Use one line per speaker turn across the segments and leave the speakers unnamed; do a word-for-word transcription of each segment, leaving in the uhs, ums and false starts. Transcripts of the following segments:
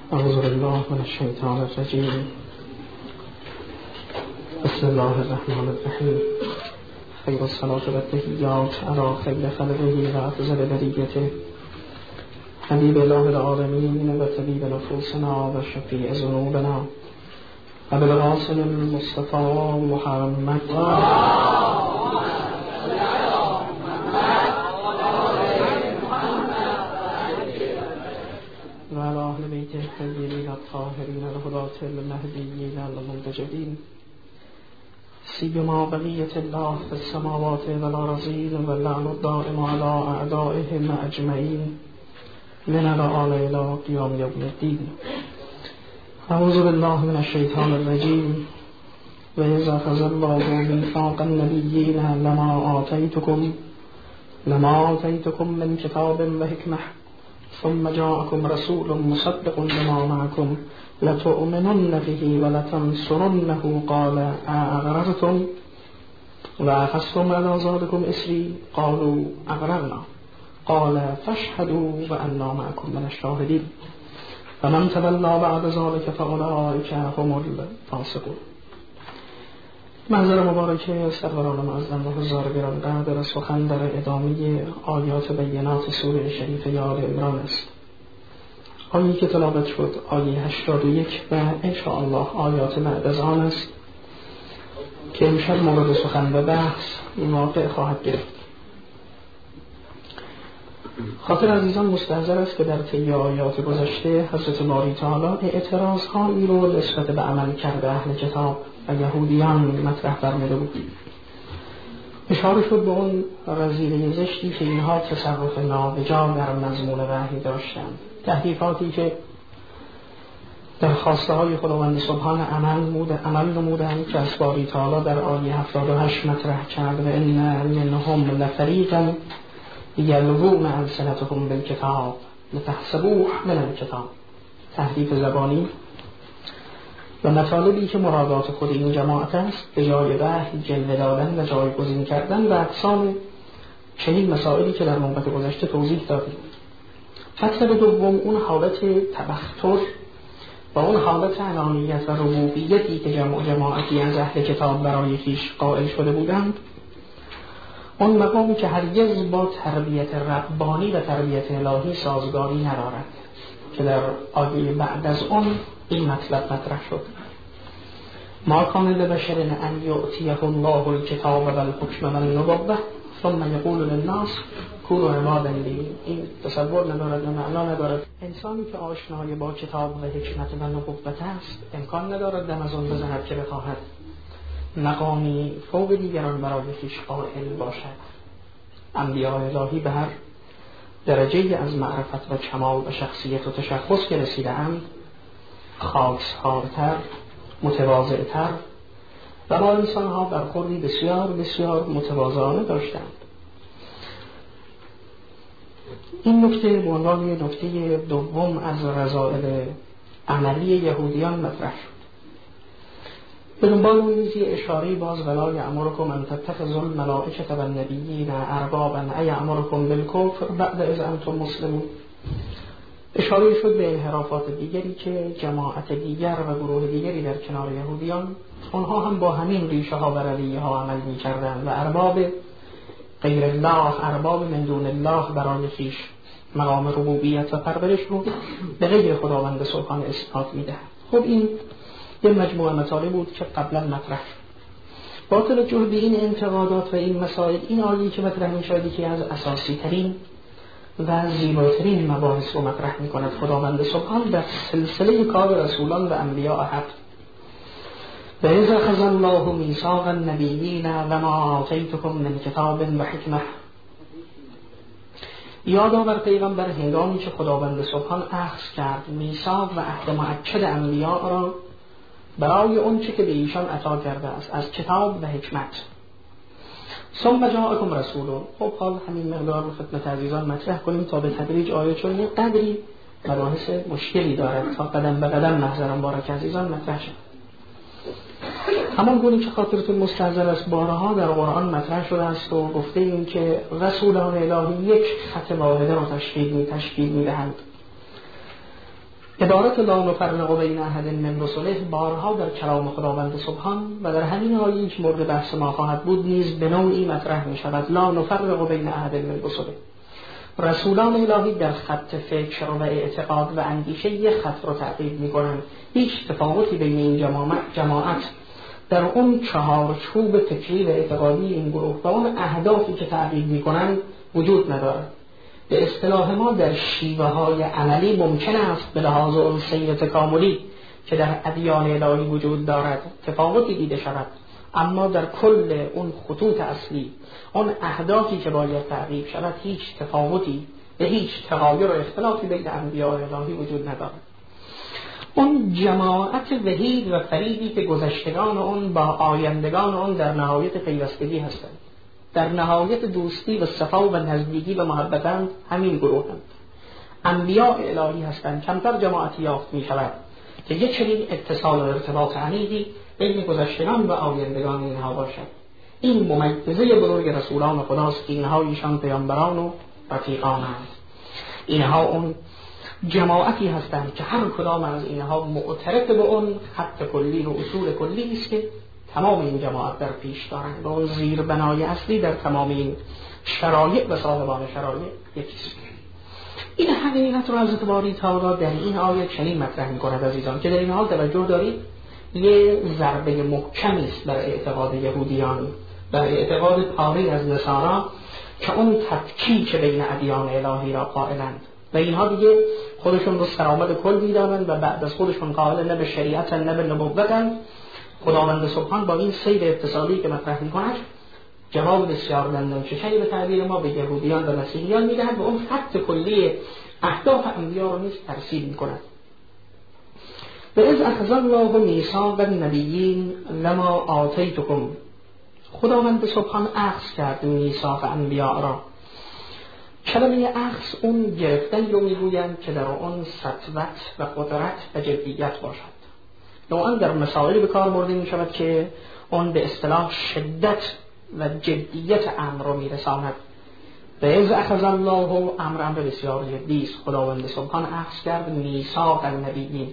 اعوذ بالله من الشیطان الرجیم. بسم الله الرحمن الرحیم. خیر الصلاة و التحیات علی خیر خلقه و افضل بریته حبیب الله العالمین و طبیب نفوسنا و شفیع ذنوبنا و بالقاسم المصطفى محمد و علی اهل بیته الطیبین الطاهرین الهداة المهدیین المنتجبین سیما بقیة الله في السماوات والأرضین و اللعن الدائم على اعدائهم اجمعین من الآن إلى قیام یوم الدین. اعوذ بالله من الشیطان الرجیم. و اذا أخذ الله میثاق النبیین لما آتیتکم لما آتیتکم من کتاب و حکمة ثم جاءكم رسول مصدق لما معكم لتؤمنن به ولتنصرنه قال أأقررتم وأخذتم على ذلكم إصري قالوا أقررنا قال فاشهدوا وأنا معكم من الشاهدين فمن تولى بعد ذلك فأولئك هم الفاسقون. منظر مبارک سروران معظم و حضار گرانقدر سخن در ادامه آیات بینات سوره شریف آل عمران است. آیه‌ای که تلاوت شد آیه هشتاد و یک و انشاءالله آیات بعد از آن است که امشب مورد سخن و بحث واقع خواهد گرفت. خاطر عزیزان مستحضر است که در طی آیات گذشته حضرت باری تعالی اعتراض هایی رو نسبت به عمل کرده اهل کتاب و یهودیان مطرح فرموده بود. اشاره شد به اون رذیله زشتی که اینها تصرف نابجا در مضمون وحی داشتند، تحریفاتی که در خواسته های خداوند سبحان عمل عمل نمودند که از باری تعالی در آیه هفتاد و هشت مطرح کرد و ان منهم لفریقا یلوون السنتهم بالکتاب لتحسبوه من الکتاب. تحریف زبانی و مطالبی که مرادات خود این جماعت است به جای وحی جلوه دادن و جایگزین کردن و اقسام چنین مسائلی که در نوبت گذشته توضیح دادیم. مطلب دوم اون حالت تبختر و اون حالت انانیت و ربوبیتی که جمع جماعتی از اهل کتاب برای خویش قائل شده بودند، اون مقامی که هرگز با تربیت ربانی و تربیت الهی سازگاری ندارد که در آیه بعد از اون این مطلب مطرح شد. ما کان لبشر ان یؤتیه الله الکتاب و الحکم و النبوة ثم یقول للناس کونوا عبادا لی. این تصور ندارد و معنا ندارد. انسانی که آشنای با کتاب و حکمت و نبوت است امکان ندارد دم از آن بزند که بخواهد مقامی فوق دیگران برای خویش قائل باشد. انبیاء الهی به هر درجه از معرفت و کمال و شخصیت و تشخص که رسیده‌اند خاکسارتر، متواضع‌تر و با انسان‌ها برخوردی بسیار بسیار متواضعانه داشتند. این نکته به عنوان نکته دوم از رذائل عملی یهودیان مطرح شد. به دنبال اون نیز اشاره باز ولای امرکم ان تتخذوا الملائکة و النبیین اربابا ایأمرکم بالکفر بعد اذ انتم مسلمون. اشاره شد به انحرافات دیگری که جماعت دیگر و گروه دیگری در کنار یهودیان اونها هم با همین ریشه ها و رویه ها عمل می کردن و ارباب غیر الله، ارباب من دون الله برای خویش مقام ربوبیت و پرورش رو به غیر خداوند سبحان اسناد می دهند. خب این یه مجموعه مطالب بود که قبلا مطرح شد. با توجه به این انتقادات و این مسائل، این آیه که مطرح می شود که از اساسی ترین و زیباترین مباحث رو مطرح می کند. خداوند سبحان در سلسله کار رسولان و انبیاء حق و اذ اخذ الله میثاق النبیین و ما آتیتکم من کتاب و حکمة، یادآور پیغمبر هنگامی که خداوند سبحان اخذ کرد میثاق و عهد مؤکد انبیاء را برای اون چه که به ایشان عطا کرده است از کتاب و حکمت. ثم جاءکم رسول. خب حال همین مقدار رو خدمت عزیزان مطرح کنیم تا به تدریج آیه، چون یه قدری مباحث مشکلی دارد تا قدم به قدم محضرم بارک عزیزان مطرح شد. همان گونه که خاطرتون مستحضر است بارها در قرآن مطرح شده است و گفته ایم که رسولان الهی یک خط واحده را تشکیل می تشکیل می دهند عبارت لا نفرق بین احد من رسله بارها در کلام خداوند سبحان و در همین آیه که مورد بحث ما خواهد بود نیز به نوعی مطرح می شود. لا نفرق بین احد من رسله، رسولان الهی در خط فکر و اعتقاد و اندیشه یک خط رو تعقیب می کنند. هیچ تفاوتی بین این جماعت, جماعت در اون چهارچوب فکری و اعتقادی این گروه و اون اهدافی که تعقیب می کنند وجود ندارد. به اصطلاح ما در شیوه های عملی ممکن است به لحاظ اون سیر تکاملی که در ادیان الهی وجود دارد تفاوتی دیده شود، اما در کل اون خطوط اصلی، اون اهدافی که باید تعقیب شود، هیچ تفاوتی به هیچ تغایر و اختلافی بین انبیاء الهی وجود ندارد. اون جماعت وحید و فریدی که گذشتگان اون با آیندگان اون در نهایت پیوستگی هستند، در نهایت دوستی و صفا و نزدیکی و محبتند، همین گروه هستند. انبیاء الهی هستند. کمتر جماعتی یافت می شود که یک چنین اتصال و ارتباط عمیقی بین گذشتگان و آیندگان اینها باشد. این ممیزه بزرگ رسولان خداست. اینها ایشان پیامبران و رفیقانند. اینها اون جماعتی هستند که هر کدام از اینها معترف به اون خط کلی و اصول کلی است که تمام این جماعت در پیش دارند و اون زیر بنای اصلی در تمام این شرایط و صاحبان شرایط یکیست. این حقیقت رو حضرت باری تعالی در این آیه چنین مطرح می‌کند عزیزان که در این حال توجه دارید یه ضربه محکمی است بر اعتقاد یهودیان، بر اعتقاد پاره از نصارا که اون تفکیک بین ادیان الهی را قائلند و اینها دیگه خودشون رو سرآمد کل می‌دانند و بعد از خودشون قائل نه به شریعت نه به نبوتند. خداوند سبحان با این سیر اتصالی که مطرح می‌کند جواب بسیار دندان شکنی به تعبیر ما به یهودیان و مسیحیان می‌دهد و اون خط کلی اهداف انبیا رو نیز ترسیم می‌کند. و اذ اخذ الله میثاق النبیین لما آتیتکم، خداوند سبحان اخذ کرد میثاق انبیا را. کلمه اخذ اون گرفتن رو میگویند که در اون سطوت و قدرت و جدیت باشد. نوعا در مسائل به کار برده می شود که اون به اصطلاح شدت و جدیت امر رو می رساند. و اذ اخذ الله امر امر بسیار جدی است. خداوند سبحان اخذ کرد میثاق النبیین.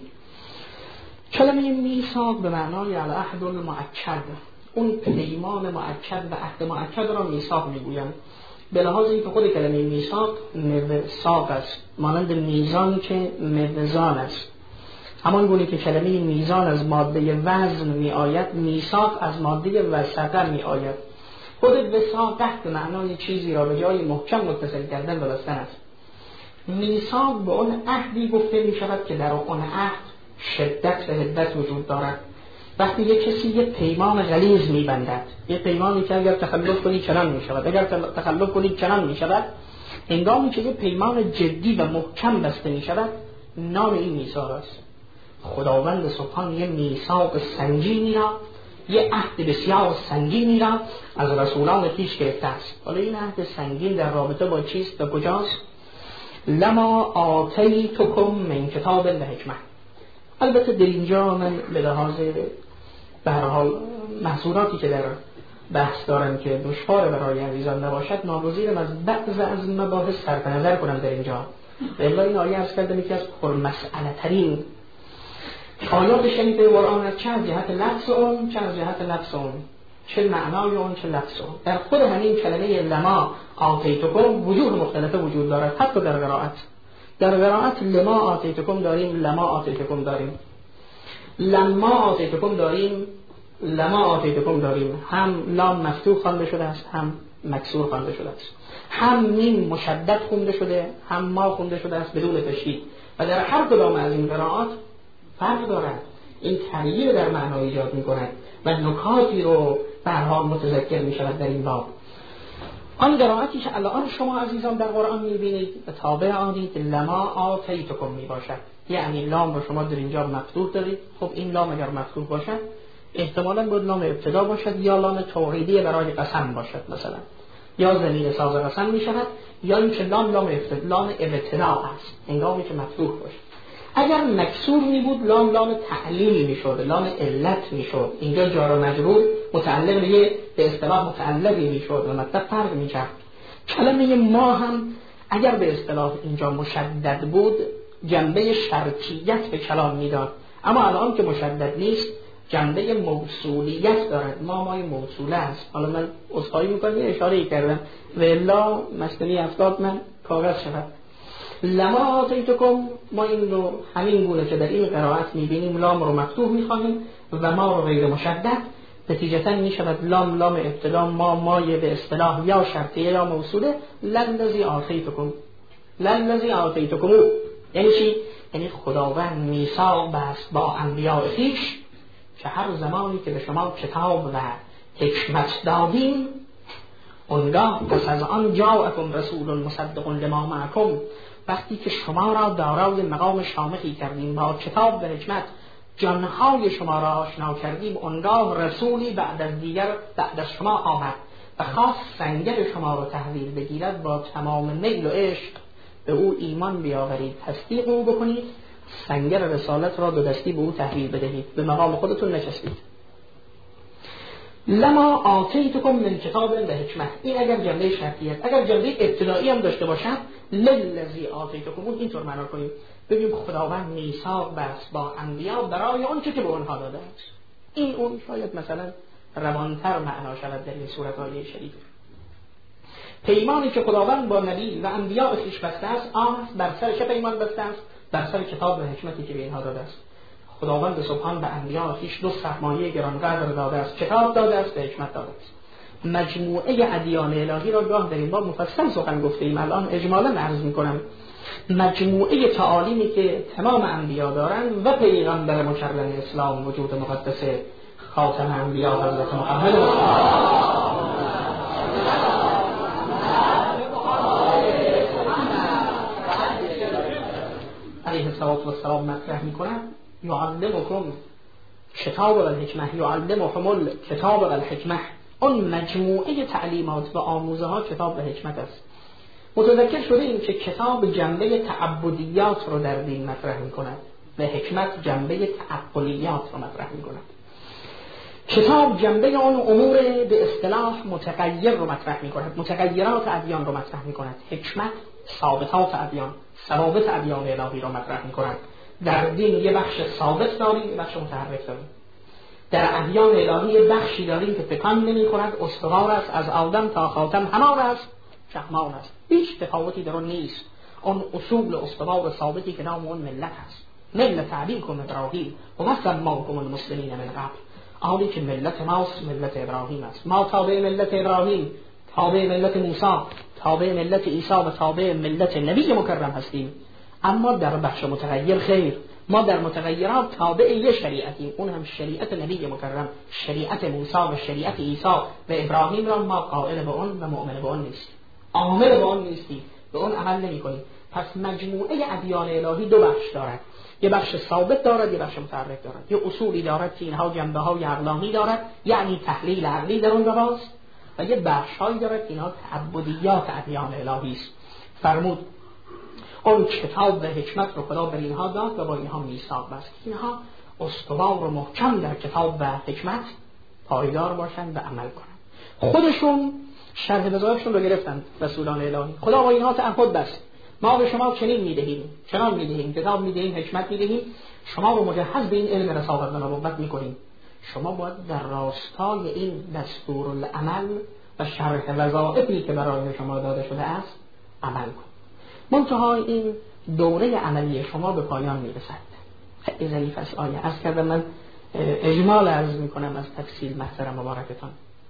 کلمه میثاق به معنای العهد المؤکد، اون پیمان مؤکد و عهد مؤکد را میثاق میگویند. به لحاظ اینکه خود کلمه میثاق میثاق است، مانند میزان که میزان است. همان گونه که کلمه میزان از ماده وزن می آید، میثاق از ماده وثقه می آید. خود وثاقت به معنای چیزی را به جای محکم متصل کردن و بستن است. میثاق به اون عهدی گفته می شود که در اون عهد شدت و حدت وجود دارد. وقتی یک کسی یک پیمان غلیظ می بندد، یک پیمانی که اگر تخلف کنی چنان می شود، اگر تخلف کنی چنان می شود، هنگامی که یک پیمان جدی و محکم بسته می شود، نام این میثاق است. خداوند سبحان یه میثاق سنگینی را، یه عهد بسیار سنگینی را از رسولان پیش گرفته است. حالا این عهد سنگین در رابطه با چیست و کجاست؟ لما آتیتکم من کتاب و حکمت. البته در اینجا من به لحاظ به هر حال محصولاتی که در بحث دارم که دشوار برای عزیزان نباشد، ناگزیرم از بعض از مباحث صرف نظر کنم در اینجا. الا این آیه عرض کردم یکی از پرمسئله ترین آیات شریفه قرآن است، چه از جهت لفظ اون چه از جهت لفظ اون، چه معنای اون چه لفظ اون. در خود همین کلمه لما آتیتکم وجوه مختلفه وجود دارد. حتی در قرائت در قرائت لما آتیتکم داریم، لما آتیتکم داریم، لما آتیتکم داریم، لما آتیتکم داریم. هم لام مفتوح خوانده شده است، هم مکسور خوانده شده است. هم میم مشدد خونده شده، هم ما خونده شده است بدون تشدید. و در هر کدام از این قرائات فرق دارد. این تغییر در معنا ایجاد می‌کند و نکاتی رو به هر حال متذکر می‌شود در این باب. آن قرائتی که الان شما عزیزان در قرآن می‌بینید به تابع آنید لما آتیتکم میباشد، یعنی لام رو شما در اینجا مفتوح دارید. خب این لام اگر مفتوح باشد احتمالاً باید لام ابتدا باشد یا لام توحیدی برای قسم باشد مثلا، یا ضمیر ساز قسم می‌شود، یا اینکه لام لام ابتدا لام ابتدا است هنگامی که مفتوح باشد. اگر مکسور می بود لام لام تعلیل می شود، لام علت می شود. اینجا جار و مجرور متعلق به به اصطلاح متعلقی می شود و مطلب فرق می کرد. کلمه ما هم اگر به اصطلاح اینجا مشدد بود جنبه شرطیت به کلام میداد، اما الان که مشدد نیست جنبه موصولیت دارد. ما مای موصوله است. حالا من عذرخواهی میکنم یه اشاره کردم و الا مسئله افتاد من کاغذ شود. لما آتیتکم، ما این رو همین گونه که در این قرائت میبینیم لام رو مفتوح میخوانیم و ما رو غیر مشدد، نتیجتا میشود لام لام ابتدا، ما مای به اصطلاح یا شرطیه یا موصوله. للذی آتیتکم، للذی آتیتکم یعنی چی؟ یعنی خداوند میثاق بست با انبیاء خویش که هر زمانی که به شما کتاب و حکمت دادیم، اونگاه پس از آن جاءکم رسول مصدق لما معکم، وقتی که شما را دارای مقام شامخی کردیم با کتاب و حکمت، جانهای شما را آشنا کردیم، اونگاه رسولی بعد از دیگر بعد از شما آمد و خواست سنگر شما را تحویل بگیرد، با تمام میل و عشق به او ایمان بیاورید، تصدیق او بکنید، سنگر رسالت را دو دستی به او تحویل بدهید، به مقام خودتون نشستید. لما آتیتکم من کتاب و حکمت، این اگر جمله شرطیه، اگر جمله ابتدایی هم داشته باشد للذی آتیتکم، اینطور معنا کنیم، بگیم خداوند میثاق بست با انبیا برای آنچه که به آنها داده است. این اون شاید مثلا روانتر معنا شود در این صورت‌های شریف. پیمانی که خداوند با نبی و انبیاء خویش بسته است، آن بر سر چه پیمان بسته است؟ بر سر کتاب و حکمتی که به اینها داده است. خداوند سبحان به انبیاء خویش دو سرمایه گرانقدر داده است، کتاب داده است و حکمت داده است. مجموعه ادیان الهی را گاه در این باب مفصل سخن گفتیم، الان اجمالا عرض می‌کنم. مجموعه تعالیمی که تمام انبیا دارند و پیغمبر مکرم اسلام وجود مقدس خاتم انبیا حضرت محمد علیه السلام مطرح می‌کند. یعلمکم کتاب و الحکمه، یعلمکم الکتاب و الحکمه، اون مجموعه تعلیمات و آموزه ها کتاب و حکمت است. متذکر شده این که کتاب جنبه تعبدیات رو در دین مطرح می‌کند و حکمت جنبه تعقلیات رو مطرح می‌کند. کتاب جنبه آن امور به اصطلاح متغیر رو مطرح می‌کند، متغیرات ادیان رو مطرح می‌کند. حکمت ثابتات ادیان، ثوابت ادیان الهی رو مطرح می‌کند. در دین یه بخش ثابت داریم، یه بخش متحرک داریم. در ادیان الهی یه بخشی داریم که تکان نمی‌خورد، استوار است، از آدم تا خاتم همان است، شهمان است، هیچ تفاوتی در اون نیست. اون اصول استوار ثابتی که نام اون ملت است، ملت ابیکم ابراهیم و سماکم المسلمین من قبل. حالی که ملت ماست ملت ابراهیم است، ما تابع ملت ابراهیم، تابع ملت موسی، تابع ملت عیسی و تابع ملت نبی مکرم هستیم. اما در بخش متغیر خیر، ما در متغیرات تابع یه شریعتیم، اون هم شریعت نبی مکرم، شریعت موسی و شریعت عیسی و ابراهیم را ما قائل به اون و مؤمن به اون نیستیم، عامل به اون نیستیم، به اون عمل نمی کنیم. پس مجموعه ادیان الهی دو بخش دارد، یه بخش ثابت دارد، یه بخش متحرک دارد، یه اصولی دارد که اینها جنبه های عقلانی دارد، یعنی تحلیل عقلی در اون رواست، و یه بخش هایی دارد که اینها تعبدیات ادیان الهی است. فرمود اون کتاب و حکمت رو خدا بر اینها داد و با اینها میثاق بست، اینها استوار و محکم در کتاب و حکمت پایدار باشند و عمل کنند. خودشون شرح بزایشون رو گرفتن رسولان الهی، خدا با اینها تعهد بست، ما به شما چنین میدهیم، چنان میدهیم، کتاب میدهیم، حکمت میدهیم، شما رو مجهز به این علم رسالت و نبوت میکنیم، شما باید در راستای این دستورالعمل و شرح وظایفی که برای شما داده شده است عمل کن. منتهای این دوره عملی شما به پایان میرسد. خیلی ضعیف است آیه، عرض کردم من اجمال عرض میکنم از تفصیل محضر مبارکتان.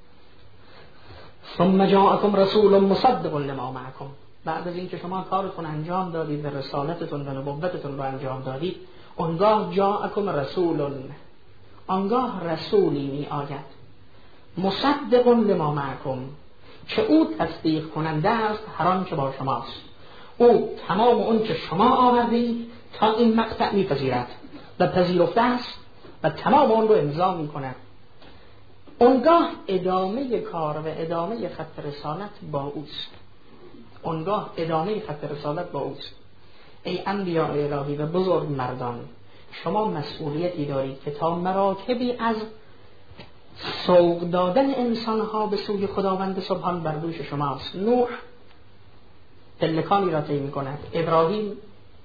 ثم جاءکم رسول مصدق لما معکم، بعد از اینکه شما کارتون انجام دادید و رسالتتون و نبوتتون رو انجام دادید، آنگاه جاءکم رسول، آنگاه رسولی می آید، مصدق لما معکم، که او تصدیق کننده است هر آنچه با شماست. او تمام اون که شما آوردید تا این مقطع میپذیرد و پذیرفته است و تمام اون رو امضا میکند. اونگاه ادامه کار و ادامه خط رسالت با اوست، اونگاه ادامه خط رسالت با اوست. ای انبیاء الهی و بزرگ مردان، شما مسئولیتی دارید که تا مراکبی از سوق دادن انسانها به سوی خداوند سبحان بر دوش شماست. نوح پلکانی را طی می‌کند، ابراهیم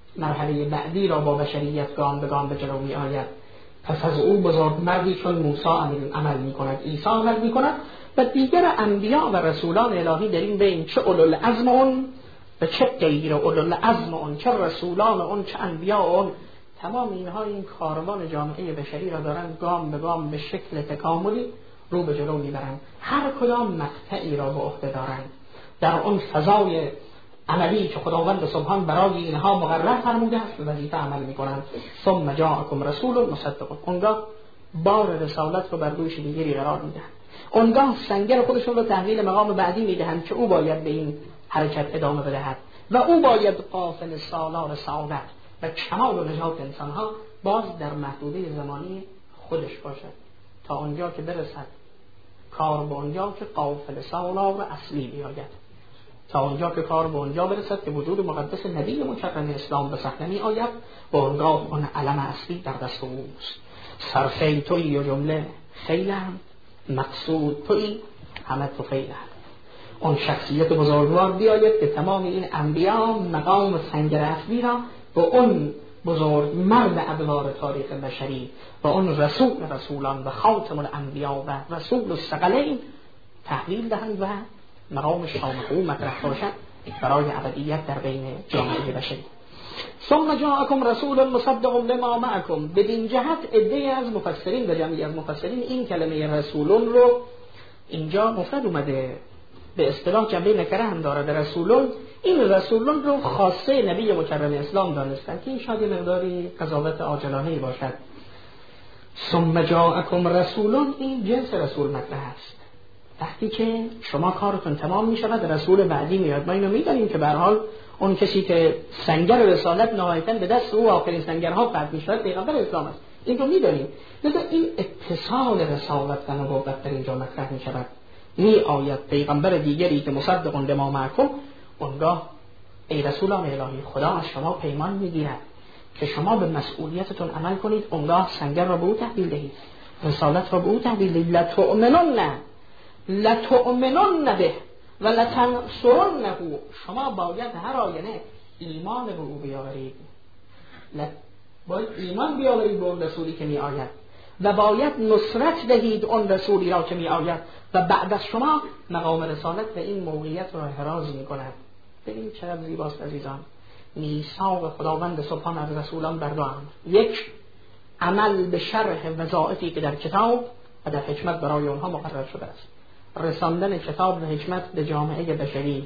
مرحله بعدی را با بشریت گام به گام به جلو می آید. پس از او بزرگ مردی چون موسی عمل می کند، عیسی عمل می کند و دیگر انبیا و رسولان الهی در این بین، چه اولوالعزم اون و چه غیر اولوالعزم اون، چه رسولان اون چه انبیا اون، تمام اینها این کاروان جامعه بشری را دارن گام به گام به شکل تکاملی رو به جلو میبرند. هر کدام مقطعی را به عهده دارند در اون فضای عملی که خداوند سبحان برای اینها مقرر فرموده است وظیفه عمل میکنند. ثم جاءکم رسول مصدق، اونگاه بار رسالت رو بر دوش دیگری قرار میدهند، اونگاه سنگر خودشون رو تحویل مقام بعدی میدهند که او باید به این حرکت ادامه بدهد و او باید قافل سالار سعادت و کمال و نجات انسانها باز در محدوده زمانی خودش باشد تا آنجا که برسد کار به آنجا که قافل سالار اصلی بیاید، تا آنجا که کار به آنجا برسد که وجود مقدس نبی مکرم اسلام به صحنه می آید و آنگاه آن علم اصلی در دست اوست. سرخیل تویی و جمله خیلم، مقصود تویی همه تو خیلم. اون شخصیت بزرگوار بیاید که تمام این انبیا مقام سنگر اصلی را با اون بزرگ مرد ادوار تاریخ بشری و اون رسول رسولان و خاتم الانبیا و رسول الثقلین تحویل دهند و مقام شامخ او مطرح باشد برای ابدیت در بین جامعه بشری. ثم جاءکم رسول مصدق لما معکم. بدین جهت عده از مفسرین و جمعی از مفسرین این کلمه رسولون رو اینجا مفرد اومده، به اصطلاح جنبه نکره هم داره در رسولون. این رسولون رو خاصه نبی مکرم اسلام دانستن که این شاید مقداری قضاوت عاجلانه باشد. ثم جاءکم رسولون این جنس رسول مطرح است. وقتی که شما کارتون تمام می شود رسول بعدی میاد. ما اینو میدانیم که به هر حال اون کسی که سنگر رسالت نهایتاً به دست او آخرین سنگرها قطع می شود پیغمبر اسلام است. این رو میدانیم. لذا این اتصال رسالت و نبوت در اینجا مطرح می شود. می آید پیغمبر دیگری که مصدق لما معکم، اونگاه ای رسولان الهی خدا از شما پیمان میگیرد که شما به مسئولیتتون عمل کنید، اونگاه سنگر را به او تحویل دهید، رسالت را به او تحویل دهید. لتؤمنن لتؤمنن به و لتنصرنه. شما باید هر آینه ایمان به او بیاورید، باید ایمان بیاورید به اون رسولی که می آید و باید نصرت دهید اون رسولی را که می آید و بعد از شما مقام رسالت و این موقعیت را احراز می کند. ببینید چقدر زیباست عزیزان. میثاق خداوند سبحان از رسولان بر دو امر: یک، عمل به شرح وظایفی که در کتاب و در حکمت برای اونها مقرر شده است، رساندن کتاب و حکمت به جامعه بشری.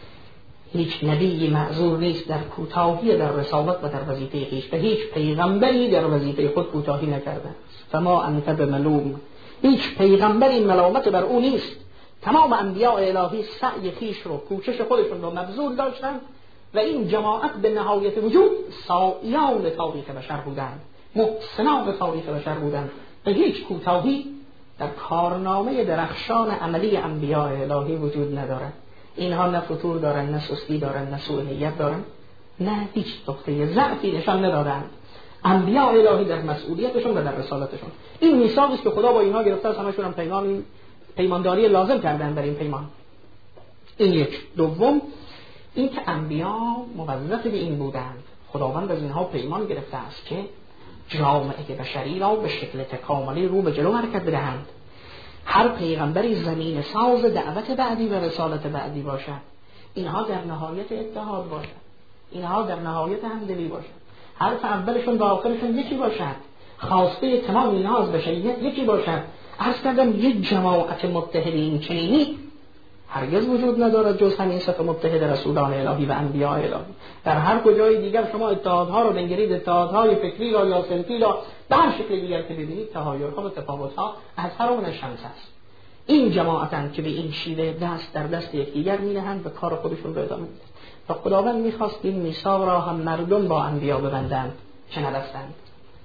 هیچ نبی معذور نیست در کوتاهی در رسالت و در وظیفه خویش و هیچ پیغمبری در وظیفه خود کوتاهی نکرده است. فما انت بملوم، هیچ پیغمبری ملامت بر او نیست. تمام انبیاء الهی سعی خویش رو، کوشش خودشون رو مبذول داشتند و این جماعت به نهایت وجود سایان تاریخ بشر بودند، محسنان تاریخ بشر بودند و هیچ کوتاهی در کارنامه درخشان عملی انبیاء الهی وجود ندارد. اینها نه فتور دارن، نه سستی دارن، نه سوء نیت دارن، نه هیچ نقطه ضعفی نشان ندادند. انبیاء الهی در مسئولیتشون و در رسالتشون این میثاقی است که خدا با اینها گرفته است، همشون هم پیمان پیمانداری لازم کردن در این پیمان. این یک. دوم، این که انبیاء موظف به این بودند، خداوند از اینها پیمان گرفته است که جامعه بشری را به شکل تکاملی رو به جلو حرکت بدهند. هر پیغمبری زمین ساز دعوت بعدی و رسالت بعدی باشد. اینها در نهایت اتحاد باشد، اینها در نهایت همدلی باشد، حرف اولشون و آخرشون یکی باشد، خواسته تمام اینها از بشریت یکی باشد. عرض کردم یک جماعت متحد این چنینی هرگز وجود ندارد جز همین صف متحد رسولان الهی و انبیاء الهی. در هر کجای دیگر شما اتحادها رو بنگرید، اتحادهای فکری را یا صنفی را به هر شکل دیگر که ببینید، تغایرها و تفاوتها از هر اون شمس است. این جماعتند که به این شیوه دست در دست یکدیگر می‌نهند و کار خودشون رو ادامه میدن. و خداوند می‌خواست این میثاق را هم مردم با انبیا ببندند، چه نبستند.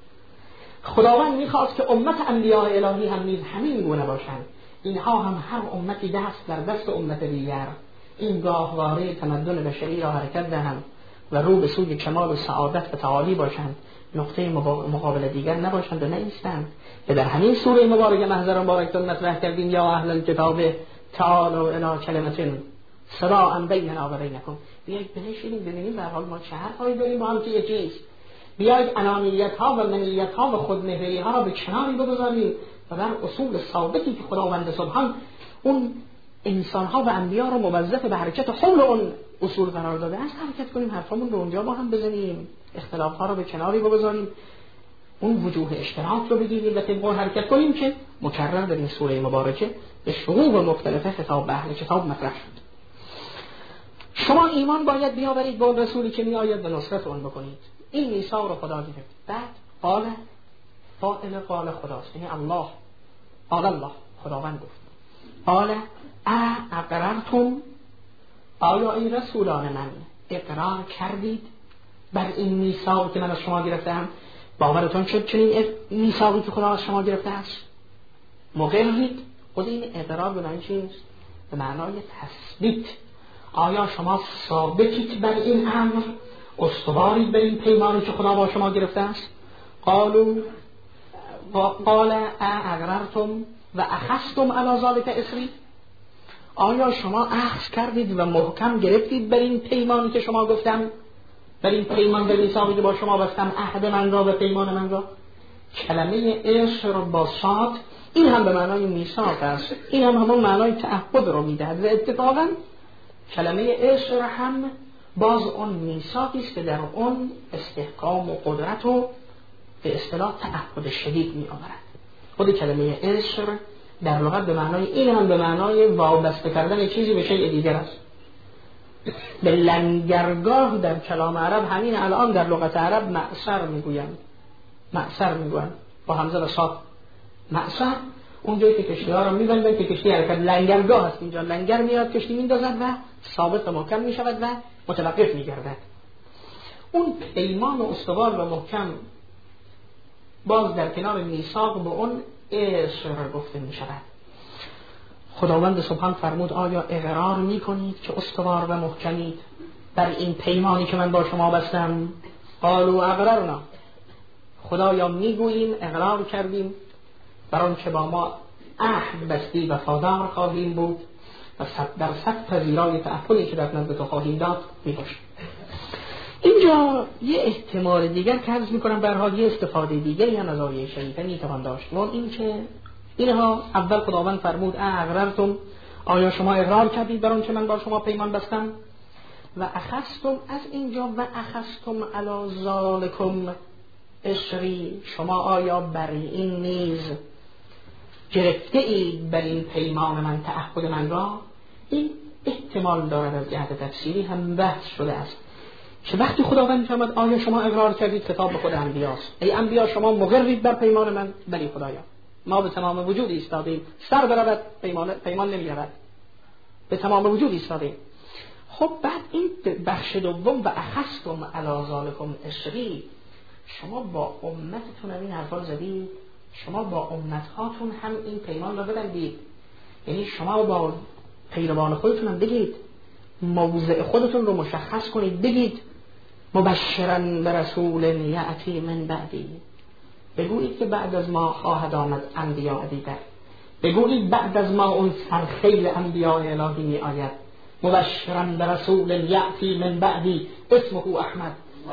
خداوند می‌خواست که امت انبیاء الهی هم نیز همین گونه باشند. اینها هم هر امتی دست در دست امت دیگر این گاهواره تمدن بشری را حرکت دهند و رو به سوی کمال و سعادت و تعالی باشند، نقطه مقابل دیگر نباشند و نیستند. که در همین سوره مبارکه محضر مبارکتون مطرح کردیم: یا اهل الکتاب تعالوا الی کلمة سواء بیننا و بینکم. بیایید بنشینیم ببینیم در حال ما چه حرفایی داریم با هم که یکیست. بیایید انانیت ها و منیت ها و خودمهوری ها را به کناری بگذاریم و در اصول ثابتی که خداوند سبحان اون انسان ها و انبیا را موظف به حرکت حول اون اصول قرار داده است حرکت کنیم، حرفمون رو اونجا با هم بزنیم، اختلاف ها را به کناری بگذاریم، اون وجوه اشتراک رو بگیریم و طبق حرکت کنیم که مکرر در این سوره مبارکه به شروع مختلف خطاب به اهل کتاب مطرح شد. شما ایمان باید بیاورید به اون رسولی که میآید و نصرت اون بکنید. این میثاق رو خدا گرفت. بعد قال فاعل قال خداست، یعنی الله، قال الله، خداوند گفت قال اقررتم، آیا این رسولان من اقرار کردید بر این میثاقی که من از شما گرفتم؟ باورتون شد چنین میثاقی که خدا از شما گرفته است؟ مقرید. خود این اقرار به معنی چیست؟ به معنای تثبیت. آیا شما ثابتید بر این امر، استوارید بر این پیمانی که خدا با شما گرفته است؟ قالوا قال اقررتم و اخذتم علی ذلک اصری، آیا شما اخذ کردید و محکم گرفتید بر این پیمانی که شما گفتم، بر این پیمان و میثاقی که با شما بستم، عهد من را و پیمان من را؟ کلمه اصر با صاد این هم به معنای میثاق است، این هم همون معنای تعهد رو میدهد و اتفاقا کلمه اصر هم باز اون میثاقی است که در اون استحکام و قدرت و به اصطلاح تعهد شدید می آورد. خود کلمه اصر در لغت به معنای این هم به معنای وابسته کردن چیزی به شیء دیگر است. به لنگرگاه در کلام عرب همین الان در لغت عرب معصر میگویند، معصر میگویند با همزه و صاد. معصر اونجایی که کشتی ها را میبندن که کشتی حرکت، لنگرگاه است. اینجا لنگر میاد کشتی میندازد و ثابت و محکم میشود و متوقف میگردد. اون پیمان و استوار و محکم باز در کنار میثاق به اون اصر گفته میشود. خداوند سبحان فرمود آیا اقرار میکنید که استوار و محکمید بر این پیمانی که من با شما بستم؟ قالوا اقررنا، خدایا میگوییم اقرار کردیم بر آن که با ما عهد بستی و وفادار خواهیم بود و صد در صد پذیرای تعهدی که در نزد تو خواهیم داد میباشیم. اینجا یه احتمال دیگر که عرض میکنم، به هر حال یه استفاده دیگری هم از آیه شریفه میتوان داشت، و این که اینها اول خداوند فرمود اقررتم، آیا شما اقرار کردید بر آن که من با شما پیمان بستم؟ و اخذتم، از اینجا و اخذتم علی ذالکم اصری، شما آیا بر این نیز گرفته اید بر این پیمان من، تعهد من را؟ این احتمال دارد از جهت تفسیری هم بحث شده است که وقتی خداوند فرمود آیا شما اقرار کردید، خطاب به خود انبیاست. ای انبیا شما مقرید بر پیمان من؟ بلی خدایا، ما به تمام وجود ایستادیم، سر برود پیمان پیمان نمیرود، به تمام وجود ایستادیم. خب بعد این بخش دوم و اخذتم علی ذالکم اصری، شما با امتتون این حرفا زدید، شما با امتهاتون هم این پیمان را ببندید، یعنی شما با پیروان خودتون هم بگید، موضع خودتون رو مشخص کنید، بگید مبشرا برسول یأتی من بعدی، بگویید که بعد از ما خواهد آمد انبیاء دیگر، بگویید بعد از ما اون سرخیل انبیاء الهی می آید، مبشرا برسول یأتی من بعدی اسمه احمد،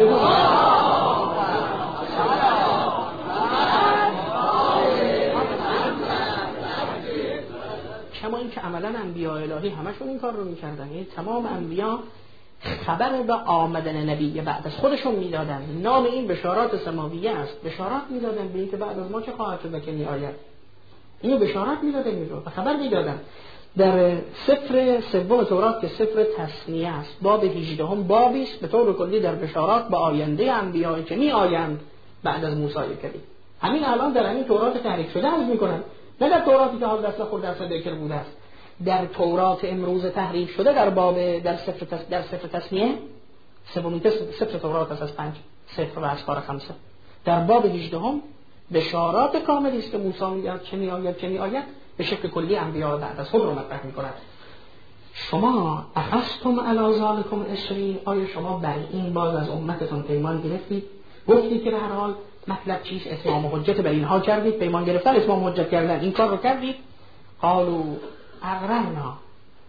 کما این که عملا انبیاء الهی همشون این کار رو میکردن، یعنی تمام انبیا خبر به آمدن نبی بعد از خودشون میدادن. نام این بشارات سماویه است، بشارات میدادن به اینکه بعد از ما چه خواهد شد که میآید، اینو بشارات میدادن، اینو خبر میدادن. در سفر سوم تورات که سفر تثنیه است، باب هجده هم بابی است به طور کلی در بشارات به آینده انبیایی که میآیند بعد از موسی کلیم. همین الان در همین تورات تحریف شده عرض میکنن، نه در توراتی که حال دست خود درس ذکر بوده است، در تورات امروز تحریف شده در باب در سفر تس در سفر تثنیه، سومین سفر تورات است از پنج سفر و اسفار خمسه، در باب هجده هم بشارات کاملی است که موسی میاد چه میآید چه میآید به شکل کلی انبیاء بعد از خود رو مطرح می‌کند. شما اخذتم علی ذالکم اصری، آیا شما بر این باز از امتتون پیمان گرفتید؟ گفتید که به هر حال مطلب چیست؟ اتمام حجت بر اینها کردید، پیمان گرفتن اتمام حجت کردن، این کار رو کردید. قالوا اقررنا،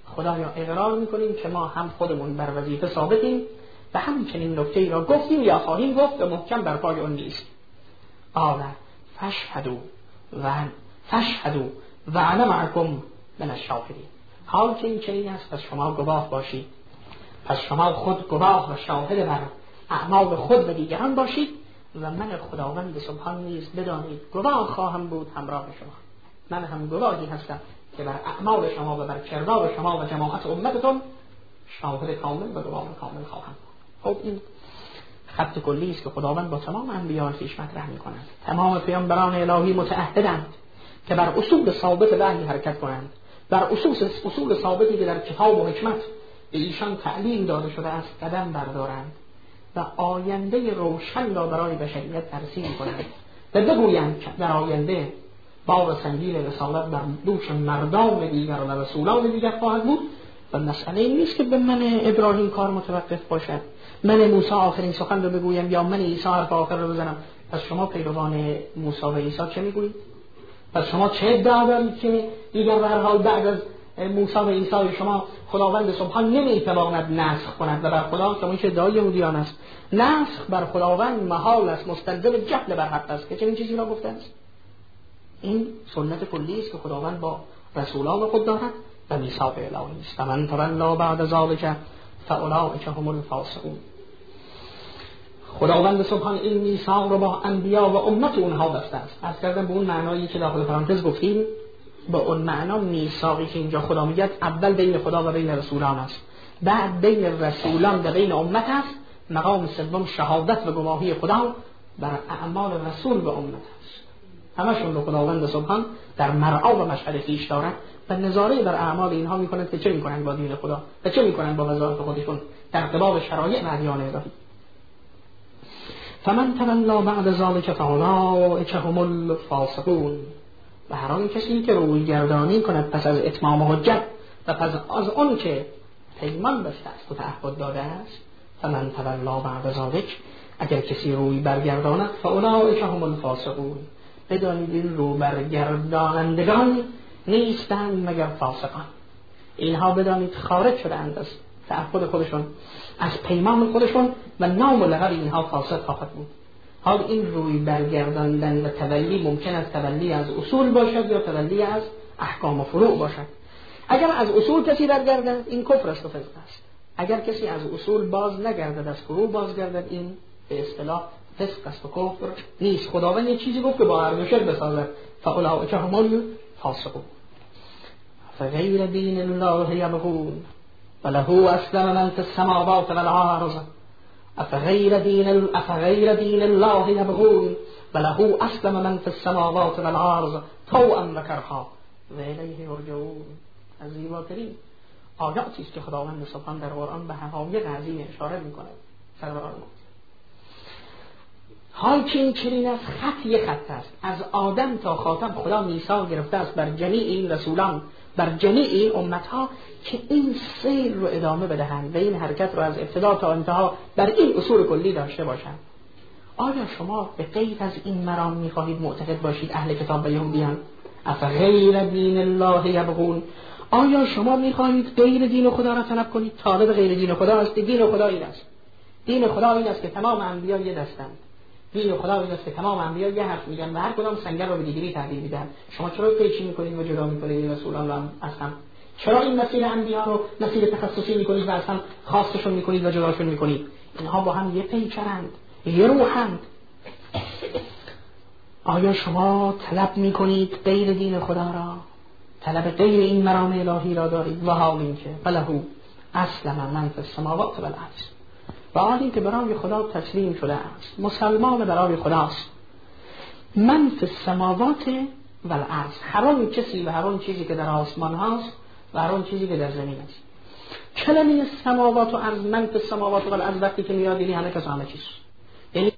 خدایا اقرار میکنیم که ما هم خودمون بر وظیفه ثابتیم و همچنین نکته را گفتیم یا خواهیم گفت و محکم بر پای آن نیست. آلا فاشهدوا و فاشهدوا و انا معکم من الشاهدین. حال که این چنین است پس شما گواه باشید، پس شما خود گواه و شاهد بر اعمال خود و دیگران باشید و من خداوند سبحان نیز بدانید گواه خواهم بود همراه شما. من هم گواهی هستم که بر اعمال شما و بر کردار شما و جماعت امتتون شاهد کامل و گواه کامل خواهم بود. خب این خط کلی است که خداوند با تمام انبیاء خویش مطرح می‌کند. تمام پیامبران الهی متعهدند که بر اصول ثابت وحی حرکت کنند، بر اصول اصول ثابتی که در کتاب و حکمت به ایشان تعلیم داده شده است قدم بردارند و آینده روشن را برای بشریت ترسیم کنند و بگویند که در آینده بار سنگین رسالت بر دوش مردان دیگر و رسولان دیگر خواهد بود و مسئله این نیست که به من ابراهیم کار متوقف باشد، من موسی آخرین سخن رو بگویم یا من عیسی حرف آخر رو بزنم. پس شما پیروان موسی و عیسی چه میگویید؟ پس شما چه ادعا دارید که دیگر به هر حال بعد از موسی و عیسی شما خداوند سبحان نمیتواند نسخ کند و بر خدا که اون چه ادعای یهودیان است نسخ بر خداوند محال است، مستلزم جهل بر حق است که چنین چیزی را گفته است. این سنت کلی است که خداوند با رسولان خود دارد و میثاق الهی است. فمن تولی بعد ذلک فاولئک هم الفاسقون. خداوند سبحان این میثاق را با انبیا و امت اونها بسته است. از کردن به اون معنایی که داخل پرانتز گفتیم، با اون معنا میثاقی که اینجا خدا میگه اول بین خدا و بین رسولان است، بعد بین رسولان و بین امت است، مقام سوم شهادت و گواهی خدا بر اعمال رسول و امت است. همشون رو خداوند سبحان در مرعا و مشهد خویش دارد و نظاره بر اعمال اینها میکنند که چه میکنند با دین خدا و چه میکنند با وظایف خودشون در ارتباط شرایع و ادیان الهی. فمن تولی بعد ذلک فاولئک هم الفاسقون. و هر آن کسی که روی گردانی کند پس از اتمام حجت و پس از آن که پیمان بسته است و تعهد داده است، فمن تولی بعد ذلک، اگر کسی روی برگرداند فاولئک هم الفاسقون، بدانید این رو برگردانندگان نیستند مگر فاسقان. اینها بدانید خارج شدند از تعهد خودشون، از پیمان خودشون و نام و لقب اینها فاسق خواهد بود. حال این روی برگرداندن و تولی ممکن است تولی از اصول باشد یا تولی از احکام و فروع باشد. اگر از اصول کسی برگردد این کفر است و فسق است. اگر کسی از اصول باز نگردد از فروع بازگردد این به اصطلاح فسق است و کفر نیست. خداوند یه چیزی گفت که با هر دو شرک بسازد، فاولئک هم الفاسقون. فغیر دین الله یبغون وله اسلم من فی السماوات والارض افغیر دین افغیر دین الله یبغون وله اسلم من فی السماوات والارض طوعا و کرها و الیه یرجعون. از زیباترین آیاتی است که خداوند سبحان در قرآن به حقایق عظیم اشاره می‌کند. سرور حال که این چنین است، خط یک خط است. از آدم تا خاتم خدا میثاق گرفته است بر جمیع این رسولان، بر جمیع این امتها که این سیر رو ادامه بدهند و این حرکت رو از ابتدا تا انتها بر این اصول کلی داشته باشند. آیا شما به غیر از این مرام میخواهید معتقد باشید اهل کتاب و یهودیان؟ افغیر دین الله یبغون. آیا شما میخواهید غیر دین خدا را طلب کنید؟ طالب غیر دین خدا است. دین خدا این است. دین خدا این است که تمام انبیا یه دستند. دین خدا این است که تمام انبیا یه حرف میگن و هر کدام سنگر رو به دیگری تعبیر میدن. شما چرا پیچی میکنید و جدا میکنید رسولان رو از هم؟ چرا این مسیر انبیا رو مسیر تخصصی میکنید و از هم خاصشون میکنید و جداشون میکنید؟ اینها با هم یه پیکرند، یه روحند. آیا شما طلب میکنید غیر دین خدا را؟ طلب غیر این مرام الهی را دارید؟ و حال این که بلهو اسلم من فی السماوات والارض، و حال این که برای خدا تسلیم شده است، مسلمان برای خداست. من فی السماوات والارض، هر آن کسی و هر آن چیزی که در آسمان هاست و هر آن چیزی که در زمین است. کلمه سماوات و ارض، من فی السماوات والارض، وقتی که میاد یعنی همه کس همه چیز، یعنی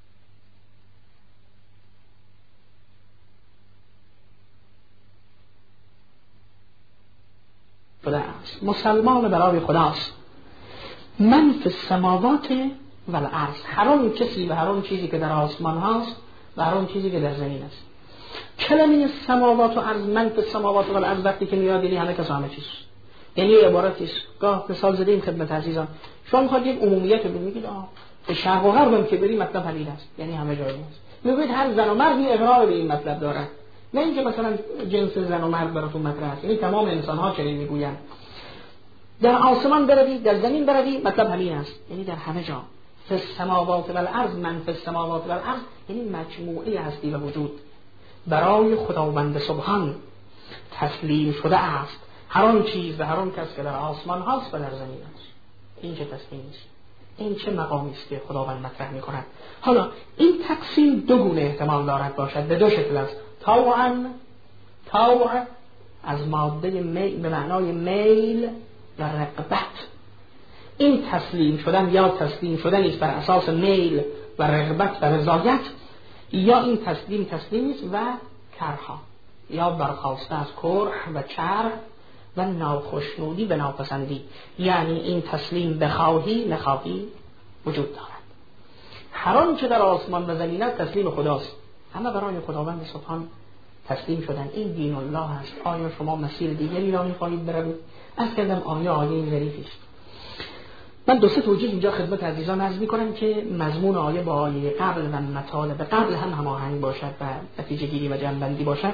خداست، مسلمان برای خداست. من فی السماوات والارض، هر آن کسی و هر آن چیزی که در آسمان هاست و هر آن چیزی که در زمین است. کلمه سماوات و ارض، من فی السماوات والارض، وقتی که میاد یعنی همه کس همه چیز، یعنی عبارتی است. گاه مثال زدیم خدمت عزیزان، شما میخواید یک عمومیت رو بگید، آه به شرق و غرب که بری مطلب همین است، یعنی همه جای است. میگید هر زن و مردی اقرار به این مطلب دارن، نه اینکه مثلا جنس زن و مرد براتون مطرح است، یعنی تمام انسان ها چنین میگویند. در آسمان بروی، در زمین بروی، مطلب همین است، یعنی در همه جا. فی السماوات و الارض، من فی السماوات و الارض، یعنی مجموعه هستی و وجود برای خداوند سبحان تسلیم شده است. هر آن چیز و هر آن کس که در آسمان هاست و در زمین است. این چه تسلیم است، این چه مقامی است که خداوند مطرح می کند. حالا این تقسیم دو گونه احتمال دارد باشد، به دو شکل است. طوعا، طوع از ماده میل به معنای میل و رغبت. این تسلیم شدن یا تسلیم شدن است بر اساس میل و رغبت و رضایت، یا این تسلیم تسلیم است و کرها، یا برخاسته از کرح و چرح و ناخشنودی و ناپسندی. یعنی این تسلیم بخواهی نخواهی وجود دارد. هر آنچه در آسمان و زمین است تسلیم خداست، اما برای خداوند سبحان تسلیم شدن این دین الله است. آیا شما مسیر دیگری را می‌خواهید بروید؟ از کردم آیا آیه ظریفی است. من دو سه توجیه اینجا خدمت عزیزان عرض می‌کنم که مضمون آیه با آیه قبل و مطالب قبل هم هماهنگ باشد و نتیجه گیری و جمع‌بندی باشد.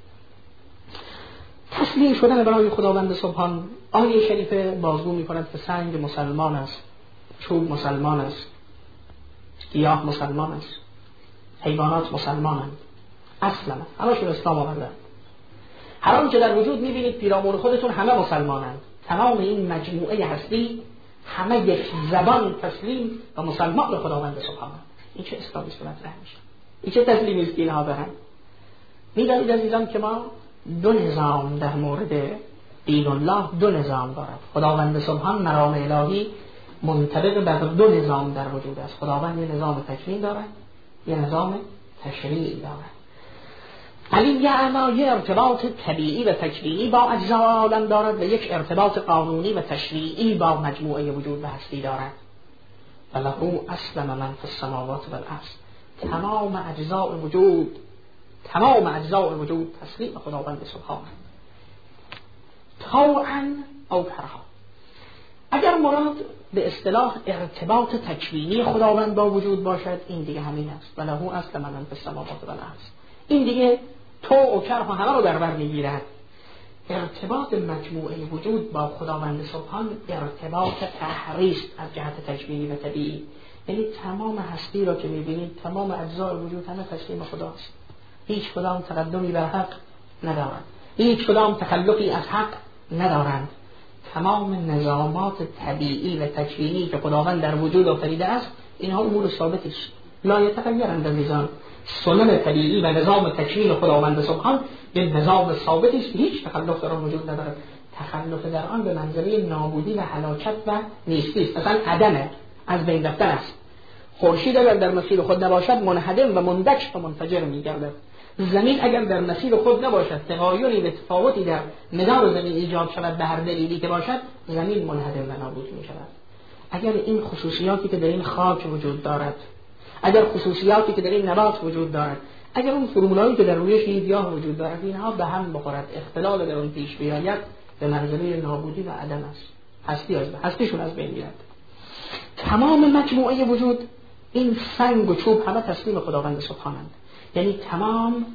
تسلیم شدن برای خداوند سبحان، آیه شریفه بازگو می‌کند که سنگ مسلمان است، چوب مسلمان است، گیاه مسلمان است، حیوانات مسلمانند، اصلا همشون اسلام آوردن. هر آنچه در وجود می‌بینید پیرامون خودتون همه مسلمانند. تمام این مجموعه هستی همه یک زبان تسلیم و مسلمان به خداوند سبحان. این چه اسلامی است مطرح میشه؟ این چه تسلیمی است که اینها دارن؟ می‌دانید عزیزان که ما دو نظام در مورد دین الله دو نظام دارد. خداوند سبحان مرام الهی منطبق بر دو نظام در وجود است. خداوند یه نظام تکوین دارد، یه نظام تشریعی دارد. علی یعنی یه ارتباط طبیعی و تکوینی با اجزای عالم دارد و یک ارتباط قانونی و تشریعی با مجموعه وجود و هستی دارد. وله اسلم من فی السماوات و الارض، تمام اجزای وجود تمام اجزای وجود تسلیم خداوند سبحان، طوعا او کرها. اگر مراد به اصطلاح ارتباط تکوینی خداوند با وجود باشد، این دیگه همین است. وله اسلم من فی السماوات و الارض، این دیگه طوع و کرها همه رو در بر میگیرد. ارتباط مجموعه وجود با خداوند سبحان ارتباط تحریست از جهت تکوینی و طبیعی، یعنی تمام هستی را که میبینید، تمام اجزای وجود همه تسلیم خداست. هیچ کدام تقدمی بر حق ندارند، هیچ کدام تخلفی از حق ندارند. تمام نظامات طبیعی و تکوینی که خداوند در وجود آفریده است، اینها امور ثابتی است، لا یتغیرند. عزیزان، سنن طبیعی و نظام تکوین خداوند سبحان یک نظام ثابتی است، هیچ تخلف در آن وجود ندارد. تخلف در آن به منزله نابودی و هلاکت و نیستی است، اصلا عدمه، از بین رفتن است. خورشید اگر در مسیر خود نباشد منهدم و مندکش و منفجر می‌گردد. زمین اگر در مسیر خود نباشد، تغیری و تفاوتی در مدار زمین ایجاد شود به هر دلیلی که باشد، زمین منهدم و نابود می‌شود. اگر این خصوصیاتی که در این خاک وجود دارد، اگر خصوصیاتی که در این نبات وجود دارد، اگر اون فرمولایی که در روی گیاه وجود دارد، اینها به هم بخورد، اختلال در اون پیش بیاید، به منزله نابودی و عدم است. هستی از هستیشون از بین میرد. تمام مجموعه وجود، این سنگ و چوب همه تسلیم خداوند سبحانند، یعنی تمام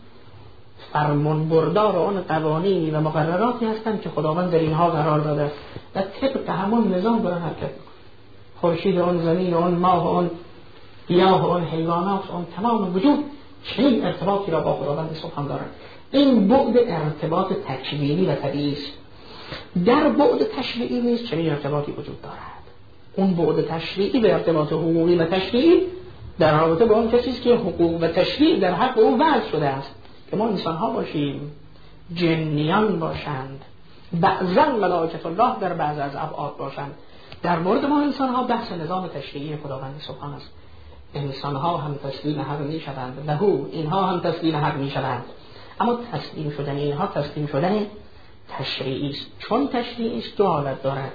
فرمانبردار آن قوانینی و مقرراتی هستند که خداوند در اینها قرار داده است و طبق همون نظام دارن حرکت میکنن. خورشید، آن زمین، آن ماه، آن گیاه، آن حیوانات، آن تمام وجود چنین ارتباطی را با خداوند سبحان دارند. این بعد ارتباط تکوینی و طبیعی است. در بعد تشریعی نیز چنین ارتباطی وجود دارد. اون بعد تشریعی به ارتباط حقوقی و تشریعی در رابطه با اون کسی است که حقوق و تشریع در حق او وضع شده است که ما انسان ها باشیم، جنیان باشند، بعضا ملائکت الله در بعض از ابعاد باشند. در مورد ما انسان ها بحث نظام تشریعی خداوند سبحان است. انسان ها هم تسلیم حق می شوند، لهو اینها هم تسلیم حق می شوند، اما تسلیم شدن اینها تسلیم شدن تشریعی است. چون تشریعی است دو حالت دارد.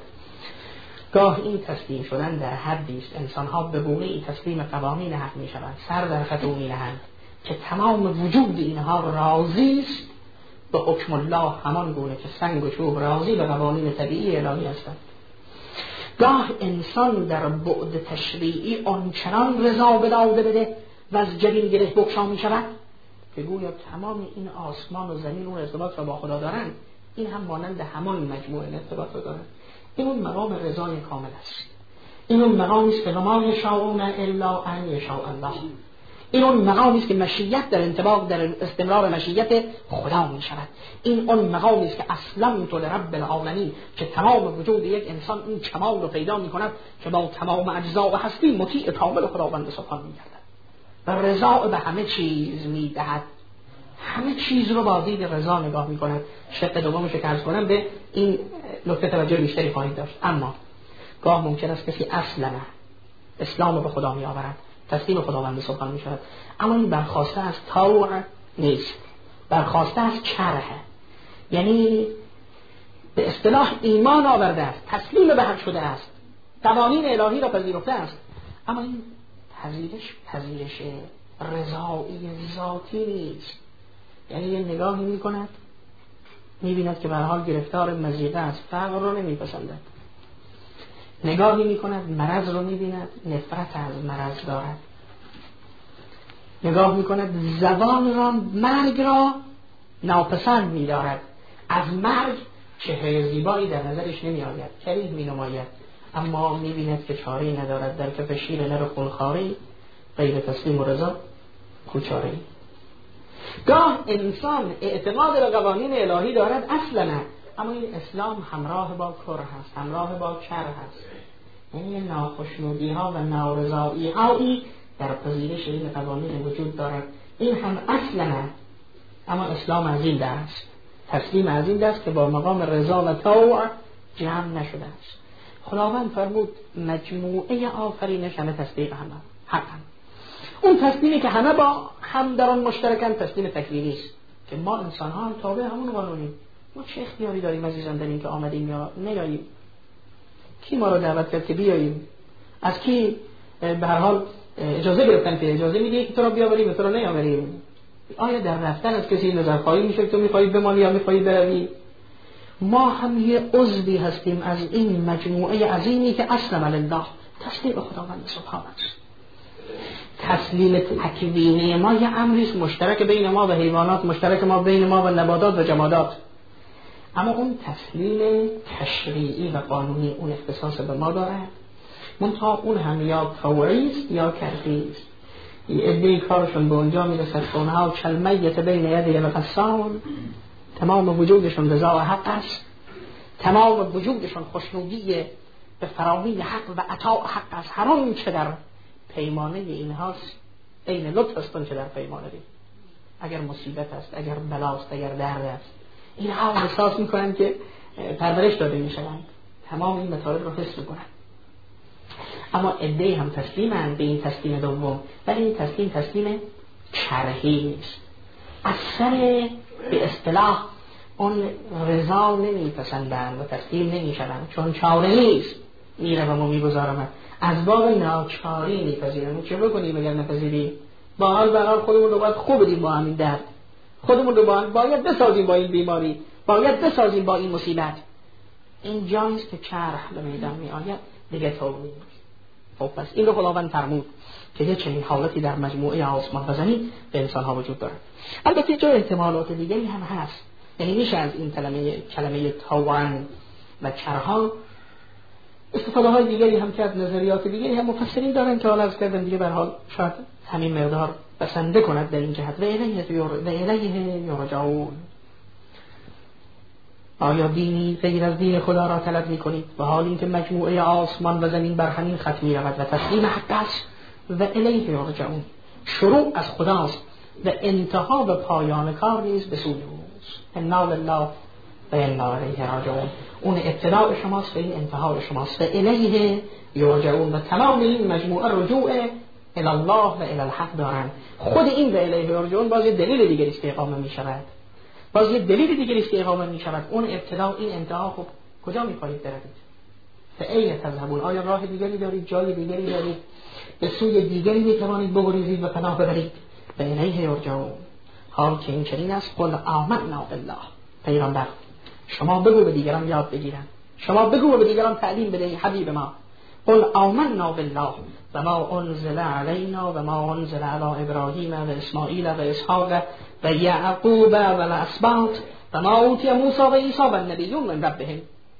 گاه این تسلیم شدن در حدی است انسان ها به گونه‌ای تسلیم قوانین حق می شوند، سر در خط او می نهند که تمام وجود اینها راضی است به حکم الله همان گونه که سنگ و چوب راضی به قوانین طبیعی الهی هستند. گاه انسان در بعد تشریعی آنچنان رضا به داده بده و از جبین گره بکشا می شود که گویا تمام این آسمان و زمین اون ارتباط را با خدا دارند، این هم مانند همان مجموعه ارتباط را دارند. این اون مقام رضای کامل است. این اون مقامی است که ما یشاءون الا ان یشاء الله. این اون مقامی است که مشیت در انطباق در استمرار مشیت خدا می شود. این اون مقامی است که اصلا تو لرب العالمین که تمام وجود یک انسان این کمال رو پیدا می کند که با تمام اجزا و هستی مطیع کامل خداوند سبحان می گردد و رضا به همه چیز می دهد. همه چیز رو با دید رضا نگاه می کند. شق دومش که عرض کنم به این نکته توجه بیشتری خواهید داشت. اما گاه ممکن است کسی اصلا اسلام رو به خدا می آورد، تسلیم خداوند سبحان می شود، اما این برخواسته از طوع نیست، برخواسته از کرح، یعنی به اصطلاح ایمان آورده است، تسلیم به حق شده است، قوانین الهی را پذیرفته است، اما این پذیرش پذیرش رضایی ذاتی نیست. یعنی یه نگاهی می کند می بیند که به هر حال گرفتار مضیقه است، فقر رو نمی پسندد، نگاهی می کند مرض رو می بیند نفرت از مرض دارد، نگاه می کند زبان را مرگ را ناپسند می دارد، از مرگ چهره زیبایی در نظرش نمی آید، کریه می نماید، اما می بیند که چاره‌ای ندارد، در کف شیر نر خونخواری غیر تسلیم و رضا کوچاره‌ای. گاه انسان اعتماد به قوانین الهی دارد اصلا، اما این اسلام همراه با کره هست، همراه با کر هست، یعنی ناخشنودی ها و نارضایی هایی در پذیرش این قوانین وجود دارد. این هم اصلا، اما اسلام از این دست، تسلیم از این دست که با مقام رضا و طوع جمع نشده است. خداوند فرمود مجموعه آفرینش همه تصدیق همه حقا. اون تسلیمی که همه با هم در آن مشترکن تسلیم تکوینی است که ما انسان ها هم تابع همون قانونیم. ما چه اختیاری داریم عزیزان در این که آمدیم یا نیاییم؟ کی ما رو دعوت کرد که بیاییم؟ از کی به هر حال اجازه گرفتن که اجازه میدی که تو رو بیاوریم و تو رو نیاوریم؟ آیا در رفتن از کسی نظرخواهی میشه که تو میخوایی بمانی یا میخوایی بروی؟ ما هم یه عضوی هستیم از این مجموعه عظیمی که اسلم لله، تسلیم خداوند سبحان است. تسلیم تکوینی ما یه امری مشترک بین ما و حیوانات، مشترک ما بین ما و نباتات و جمادات، اما اون تسلیم تشریعی و قانونی اون اختصاص به ما دارد. منتها اون هم یا طوعی است یا کرهی است. یه عده‌ای کارشون به اونجا میرسد که اونها کلمیت بین یدی الغسان، تمام وجودشون رضا و حق است، تمام وجودشون خوشنودی به فراوی حق و عطا حق است. هر آن چه در پیمانه اینهاست این لطف است چه در پیمانه دی. اگر مصیبت است، اگر بلاست، اگر درد است، اینها احساس میکنن که پرورش داده میشوند، تمام این مطالب رو حس میکنن. اما عده‌ای هم تسلیمند به این تسلیم دوم، ولی این تسلیم تسلیم کرهی نیست. اثر به اصطلاح اون رضا نمیپسندند و تسلیم نمیشوند، چون چاره نیست میروم و میگذارم، از باب ناچاری میپذیرم. چه بکنیم اگر نپذیریم؟ با حال برحال خودمون رو باید خوب بدیم با همین درد، خودمون رو باید, باید بسازیم با این بیماری، باید بسازیم با این مصیبت. این جاییست که چرح به میدان می آید دیگه طور نیست. خب پس این رو خداوند فرمود که یه چنین حالتی در مجموعه آسمان و زمین به انسان ها وجود داره. البته جای احتمالات دیگری هم هست، یعنی میشه از این کلمه کلمه طوعن و کرها استفاده های دیگری هم که از نظریات دیگری هم مفسرین دارن که حالا از کردن دیگه به هر حال شاید همین مقدار بسنده کند در این جهت. و الیه یرجعون. آیا دینی غیر از دین خدا را طلب میکنید و حال اینکه مجموعه آسمان و زمین بر همین خط میرود و تسلیم حق است؟ و الیه یرجعون، شروع از خداست و انتها به پایان کار نیز به سوی اوست. انا لله و انا الیه راجعون. اون ابتداء شماست و این انتها شماست. و الیه یرجعون و تمام این مجموعه رجوع الی الله و الی الحق دارن. خود این و الیه یرجعون باز یه دلیل دیگری است که اقامه می شود، باز یه دلیل دیگری است که اقامه می شود. اون ابتدا این انتها خب کجا می خواهید بروید؟ فأین تذهبون؟ آیا راه دیگری دارید، جای دیگری دارید، به سوی دیگری می توانید بگریزید و پناه ببرید؟ و الیه یرجعون. حال که این چنین است قل آمنا بالله، پیغمبر شما بگو به دیگران یاد بگیرن، شما بگو به دیگران تعلیم بده حبیب ما، قل آمنا بالله و ما انزل علینا و ما انزل علی ابراهیم و اسماعیل و اسحاق و یعقوب و الاسباط و ما اوتی موسی و عیسی و النبیون من ربهم.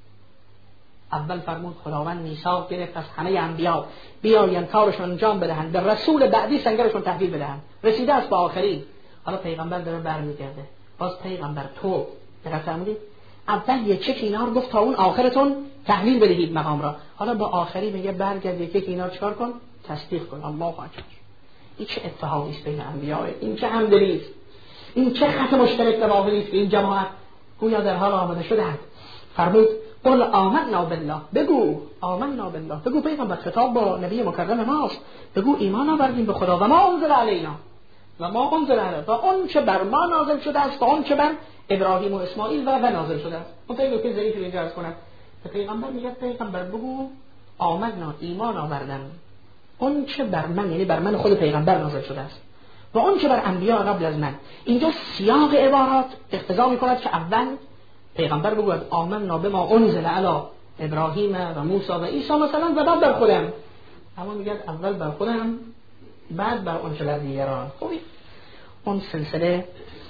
اول فرمود خداوند میثاق گرفت از همه انبیا بیاین کارشون انجام بدهند، به رسول بعدی سنگرشون تحویل بدهند، رسیده است با آخرین. حالا پیغمبر داره برمیگرده، باز پیغمبر تو دقت فرمودید اول یک چک اینا رو گفت تا اون آخرتون تحویل بدهید مقام را، حالا با آخری میگه برگرد یک یک اینا چیکار کن؟ تصدیق کن. الله اکبر. این چه اتحادی است بین انبیا، این چه همدلی است، این چه خط مشترک تواهی است این جماعت گویا در حال آمده شدند. فرمود قل آمنا بالله، بگو آمنا بالله، بگو پیغمبر خطاب با نبی مکرم ماست، بگو ایمان آوردیم به خدا و ما انزل علینا و ما انزل علینا و اون چه بر ما نازل شده است و اون چه بر ابراهیم و اسماعیل و و نازل شده است. اون پیغمبر که ضعیف اینجا عرض کنه پیغمبر میگه پیغمبر بگو آمنا ایمان آوردم اون چه بر من، یعنی بر من خود پیغمبر نازل شده است و اون چه بر انبیا قبل از من. اینجا سیاق عبارات اقتضا میکند که اول پیغمبر بگوید آمنا بما انزل علی ابراهیم و موسی و عیسی مثلا و بعد بر خودم، اما میگه اول بر خودم بعد بر اون چه بر دیگران. خوبی اون سلسله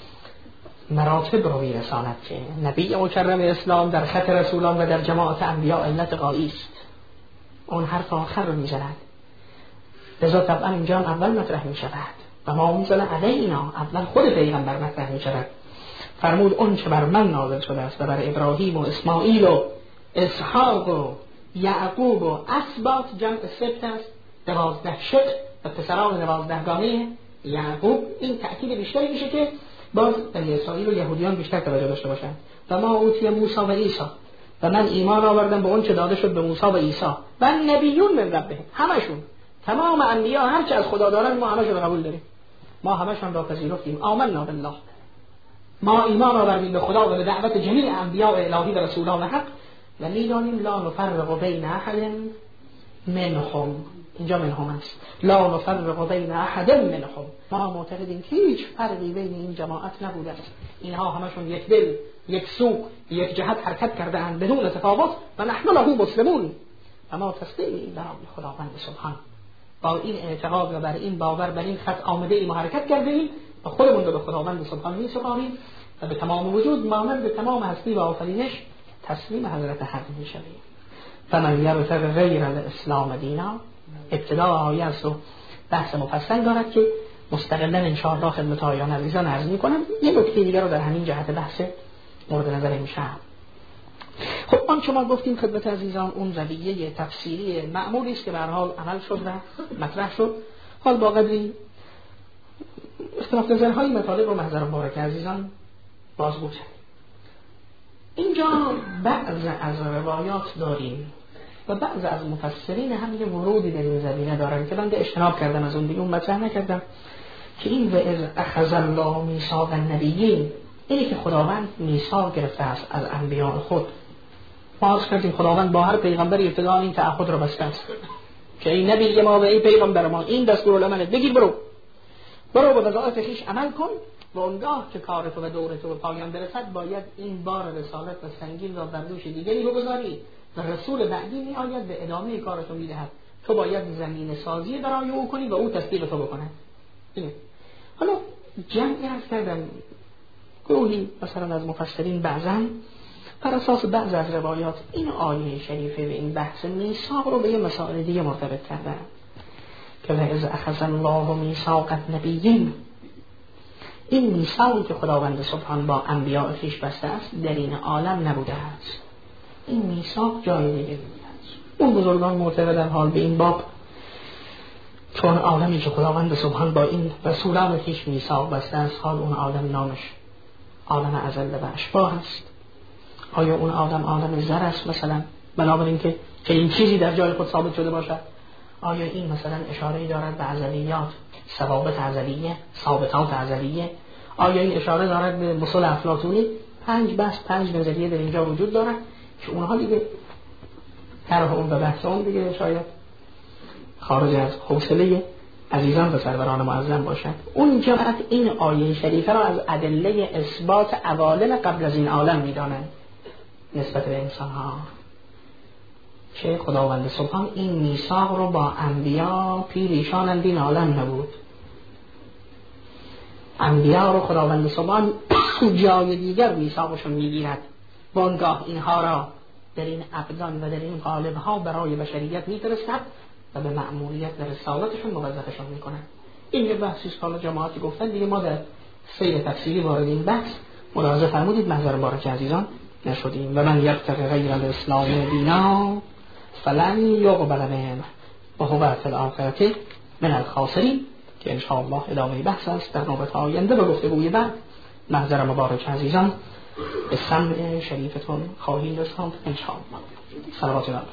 مراتب رو میرساند که نبی مکرم اسلام در خط رسولان و در جماعت انبیا علت قایی است، اون حرف آخر رو میزند، لذا طبعا اینجا اول مطرح میشود و ما انزل علینا اول خود پیغمبر مطرح میشود. فرمود اون چه بر من نازل شده است و بر ابراهیم و اسماعیل و اسحاق و یعقوب و اسباط، جمع سبت است، دوازده شق و پسران دوازدهگانه یعقوب. این تأکید بیشتری میشه که باز بنی اسرائیل و یهودیان بیشتر توجه داشته باشند. و ما اوتی موسی و عیسی و من ایمان آوردم به اون چه داده شد به موسی و عیسی و نبیون من ربهم، همشون تمام انبیا هر چه از خدا دارن ما همشون قبول داریم، ما همشون را پذیرفتیم. آمنا بالله، ما ایمان آوردیم به خدا و به دعوت جمیع انبیاء الهی و رسولان حق و میدانیم لا نفرق بین احد منهم، اینجا منهم است، لا نفرق بین احد منهم، ما معتقدیم هیچ فرقی بین این جماعت نبوده است، اینها همشون یک دل یک سو یک جهت حرکت کرده اند بدون تفاوت و نحن له مسلمون. اما تسلیم برای خداوند سبحان، با این اعتقاد و بر این باور بر این خط آمده ایم و حرکت کرده ایم و خودمون رو به خداوند سبحان می سپاریم و به تمام وجود مانند به تمام هستی و آفرینش تسلیم حضرت حق می شویم. فمن یبتغی غیر الاسلام دینا، ابتدا آیه است و بحث مفصل دارد که مستقلا ان شاء الله خدمت آیان عزیزان عرض می‌کنم. یه نکته دیگر رو در همین جهت بحث مورد نظر میشه. خب آن که ما گفتیم خدمت عزیزان اون رویه تفسیری معمولی است که به هر حال عمل شد و مطرح شد. حال با قدری اختلاف نظرهای مطالب و محضر مبارک عزیزان بازگو شد. اینجا بعض از روایات داریم و بعض از مفسرین هم یه ورودی در این زمینه دارن که بنده اجتناب کردم از اون دیگه اون مطرح نکردم که این و اذ اخذ الله میثاق النبیین، اینی که خداوند میثاق گرفته است از انبیاء خود. ما عرض کردیم خداوند با هر پیغمبری ابتدا این تعهد رو بسته است که ای نبی ما و ای پیغمبر ما این دستورالعمل بگیر، برو برو به وظایف خویش عمل کن و اونگاه که کار تو و دور تو به پایان برسد باید این بار رسالت و سنگین را بر دوش دیگری بگذاری و رسول بعدی می آید به ادامه کارتو میدهد، تو باید زمین سازی برای او کنی و او تصدیق تو بکنه. اینه. حالا جمعی عرض کردم گروهی مثلا از مفسرین بعضا بر اساس بعض از روایات این آیه شریفه و این بحث میثاق رو به یه مسائل دیگه مرتبط کردن که اذ اخذ الله میثاق النبیین، این میثاقی که خداوند سبحان با انبیاء خویش بسته است در این عالم نبوده است، این میثاق جای دیگه بوده است. اون بزرگان معتقدن حال به این باب چون عالمی که خداوند سبحان با این رسولان خویش میثاق بسته است، حال اون عالم نامش عالم ازل و اشباح است. آیا اون عالم عالم زر است مثلا بنابراین که که این چیزی در جای خود ثابت شده باشد؟ آیا این مثلا اشاره دارد به ازلیات، ثوابت ازلیه، ثابتات ازلیه؟ آیا این اشاره دارد به مسل افلاطونی؟ پنج بحث پنج نظریه در اینجا وجود دارد که اونها دیگه طرح اون به بحث اون دیگه شاید خارج از حوصله عزیزان و سروران معظم باشد. اونجا این آیه شریفه را از ادله اثبات عوالم قبل از این عالم می‌دانند نسبت به انسان‌ها، که خداوند سبحان این میثاق رو با انبیا پیر ایشان این عالم نبود. انبیا رو خداوند سبحان جای دیگر میثاقشون میگیرد، وانگاه اینها را در این ابدان و در این قالب‌ها برای بشریت میفرستد و به مأموریت در رسالتشون موظفشون میکنن. این یه بحثی است حالا جماعتی گفتن دیگه، ما در سیر تفصیلی وارد این بحث ملاحظه فرمودید محضر مبارک عزیزان نشدیم. و من یبتغی غیر الاسلام دینا فلن یقبل منه و هو فی الآخرة من الخاسرین، که ان شاء الله ادامه بحث است در نوبت آینده و گفتگوی بعد. محضر مبارک عزیزان به سمع شریفتون خواهیم رساند ان شاء الله. صلوات الله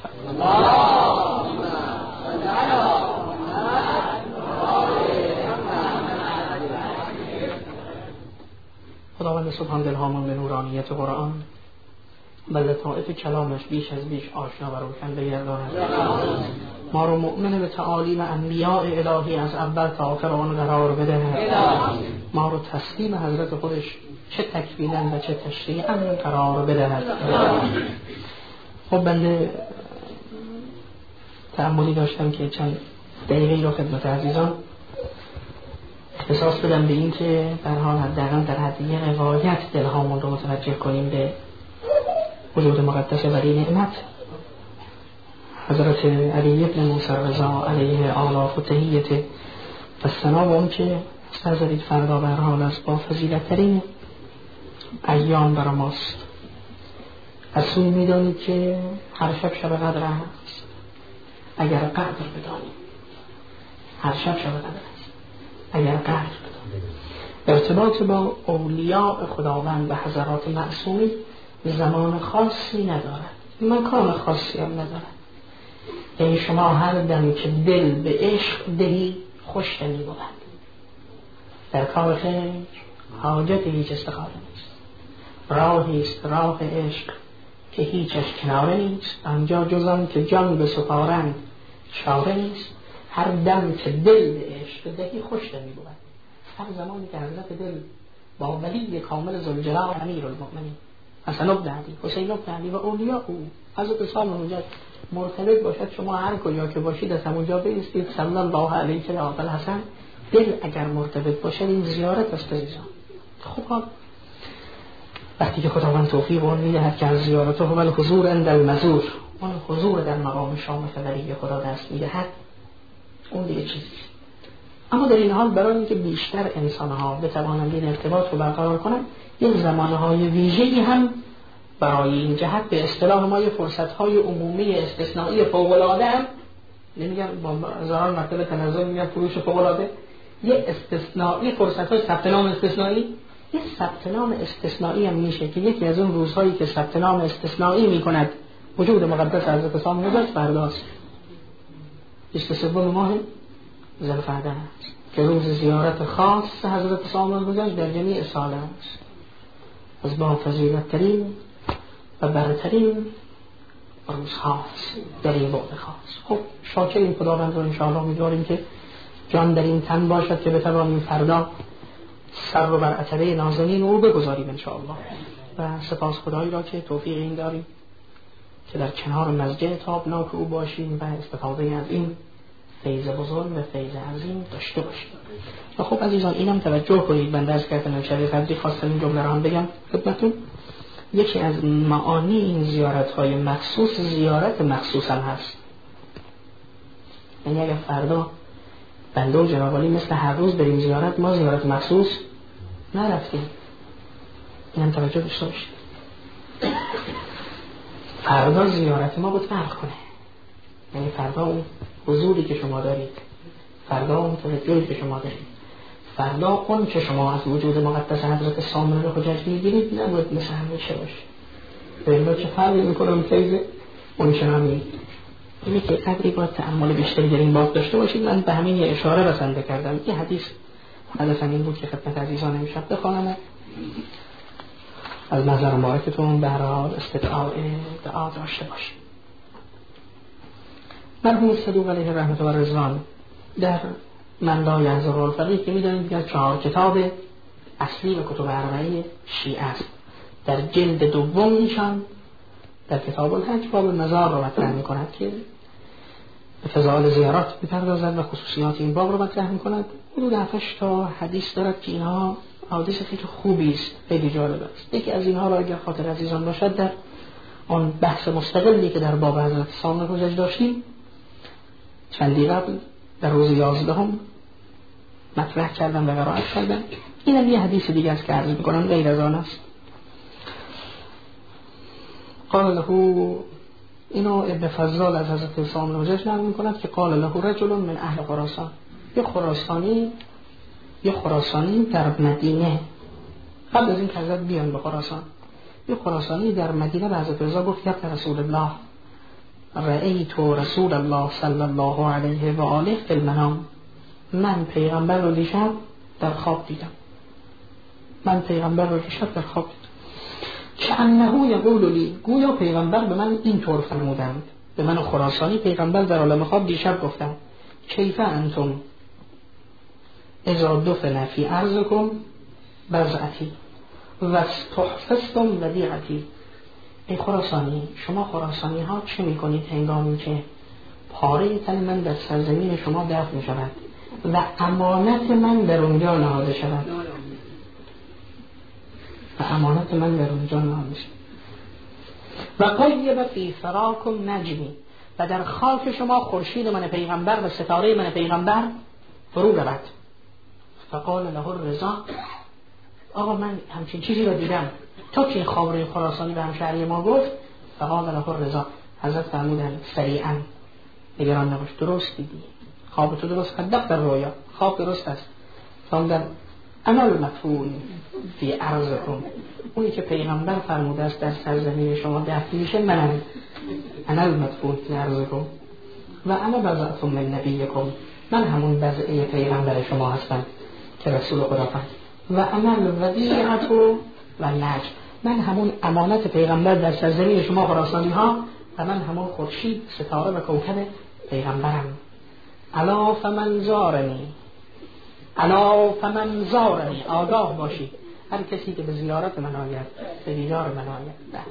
خداوند سبحان دلهامون به نورانیت قرآن و لطائف کلامش بیش از بیش آشنا و روشن بگرداند. ما رو مؤمن به تعالیم انبیاء الهی از اول تا آخر آن قرار بده. ما رو تسلیم حضرت خودش چه تکوینا و چه تشریعا قرار بدهد. خب بنده تأملی داشتم که چند دقیقه رو خدمت عزیزان احساس بدم به این که در حال حداقل در حد یه روایت دلهامون رو متوجه کنیم به وجود مقدس ولی نعمت حضرت علی ابن موسی رضا علیه آلاف و تحییت و ثنا و اون که سرزدید فردا به حال از با فضیلت ترین ایام برای ماست. از سوی میدانید که هر شب شب قدر است، اگر قدر بدانیم هر شب شب قدر است اگر قدر بدانیم. ارتباط با اولیاء خداوند و حضرات معصومی زمان خاصی ندارد، مکان خاصی هم ندارد. یعنی شما هر دم که دل به عشق دهی خوش دمی بود. در کار خیر حاجت هیچ استخاره نیست، راهی است راه عشق که هیچش کناره نیست، آنجا جزم که جان به سپارند چاره نیست. هر دم که دل به عشق دهی خوش دمی بود. هر زمانی که حضرت دل با ولی کامل ذوالجلال امیر المؤمنین حسن بن علی، حسین بن علی و اولیاء او حضرت سام حجت مرتبط باشد، شما هر کجا که باشید از همونجا بایستید صلی الله علیه و آل حسن. دل اگر مرتبط باشه این زیارت است عزیزان. خب وقتی که خداوند توفیق اون میدهد که از زیارته و الحضور عند المزور، اون حضور در مقام شام فوری خدا دست میدهد، اون دیگه چیزی. اما در این حال برای اینکه بیشتر انسان‌ها بتوانند این ارتباط رو برقرار کنند، یک زمانهای ویژه‌ای هم برای این جهت به اصطلاح ما یه فرصت‌های عمومی استثنایی فوق‌العاده هم نمیگن، با هزاران مرتبه تنزل میگن فروش فوق‌العاده، یه استثنایی فرصت‌های ثبت نام استثنایی، یه ثبت نام استثنایی هم میشه که یکی از اون روزهایی که ثبت نام استثنایی میکند وجود مقدس حضرت سام حجت فرداست، بیست و سوم ماه ذوالقعده است که روز زیارت خاص حضرت سام حجت در جمیع سال است، از با فضیلت ترین و برترین روز خاص در این بعد خاص. خب شاکر این خداوند رو انشاءالله می‌داریم که جان در این تن باشد که بتوانیم فردا سر رو بر عتبه نازنین او بگذاریم انشاءالله. و سپاس خدایی را که توفیق این داریم که در کنار مسجد تابناک او باشیم و استفاده از این فیض بزرگ و فیض عظیم داشته باشیم. و خب عزیزان اینم توجه کنید، بنده از کردن شبیه قدری خواستم این جمله را هم بگم خدمتتون. یکی از معانی این زیارت های مخصوص زیارت مخصوص هم هست. یعنی اگر فردا بنده و جناب عالی مثل هر روز بریم زیارت، ما زیارت مخصوص نرفتیم، این هم توجه داشته باشید. فردا زیارت ما باید فرق کنه. یعنی فردا اون حضوری که شما دارید، فردا اون توجهی که شما دارید، فردا اون که شما از وجود مقدس حضرت سامر حجت میگیرید نباید مثل همیشه باشه. ببینید چه فرقی میکنه اون فیض اون چنانی. اینه که قدری باید تأمل بیشتری در این باب داشته باشید. من به همین یه اشاره بسنده کردم. یه حدیث حدثاً این بود که خدمت عزیزان امشب بخوانم از نظر مبارکتون به هر حال استدعاء دعا داشته باشید. مرحوم صدوق علیه رحمت و رضوان در من لا یحضر الفقیه که میدونید که چهار کتاب اصلی و کتب اربعه شیعه است. در جلد دوم ایشان در کتاب الحج باب مزار رو مطرح میکند که به فضائل زیارات بپردازد و خصوصیات این باب رو مطرح میکند. حدود هفتش تا حدیث دارد که اینها حدیث خیلی خوبی است، خیلی جالب است. یکی از اینها را اگر خاطر عزیزان باشد در آن بحث مستقلی که در باب حضرت سام حجج داشتیم چندی قبل در روز یازدهم مطرح کردم و قرائت کردم. این هم یه حدیث دیگه است که عرض میکنم غیر از آن است. قال له، اینو ابن فضال از حضرت سام حجج نقل میکند که قال له رجل من اهل خراسان، یه خراسانی یه خراسانی در مدینه قبل از این که حضرت بیان به خراسان، یه خراسانی در مدینه به حضرت رضا گفت یا رسول الله رأیت رسول الله صلی الله علیه و آله فی المنام، من پیغمبر رو دیشب در خواب دیدم. من پیغمبر رو دیشب در خواب دیدم. که انه یقول لی، گویا پیغمبر به من اینطور فرمودند، به من خراسانی پیغمبر در عالم خواب دیشب گفتند کیف انتم اذا دفن فی ارضکم بضعتی و استحفظتم ودیعتی. ای خراسانی، شما خراسانی ها چه میکنید هنگامی که پاره تن من در سرزمین شما دفن شود و امانت من در اونجا نهاده شود و امانت من در اونجا نهاده شود و قیب فی فراکم نجمی، و در خاک شما خورشید من پیغمبر و ستاره من پیغمبر فرو رود. فقال له الرضا، آقا من همچین چیزی رو دیدم، تا که این خبر خراسانی به همشهری ما گفت. فقال له الرضا، حضرت فرمودند سریعا، نگران نباش، درست دیدی، خواب تو درست، صدق در رویا، خواب درست است. فرمودند انا المدفون فی ارضکم، اونی که پیغمبر فرموده است در سرزمین شما دفن میشه منم. انا المدفون فی ارضکم و انا بضعة من نبیکم، من همون بضعه پیغمبر شما هستم که رسول خدا فرمود. و انا الودیعة و نجم، من همون امانت پیغمبر در سرزمین شما خراسانی ها و من همون خورشید، ستاره و کوکب پیغمبرم. الا فمن زارنی، الا فمن زارنی، آگاه باشید هر کسی که به زیارت من آید، به دیدار من آید.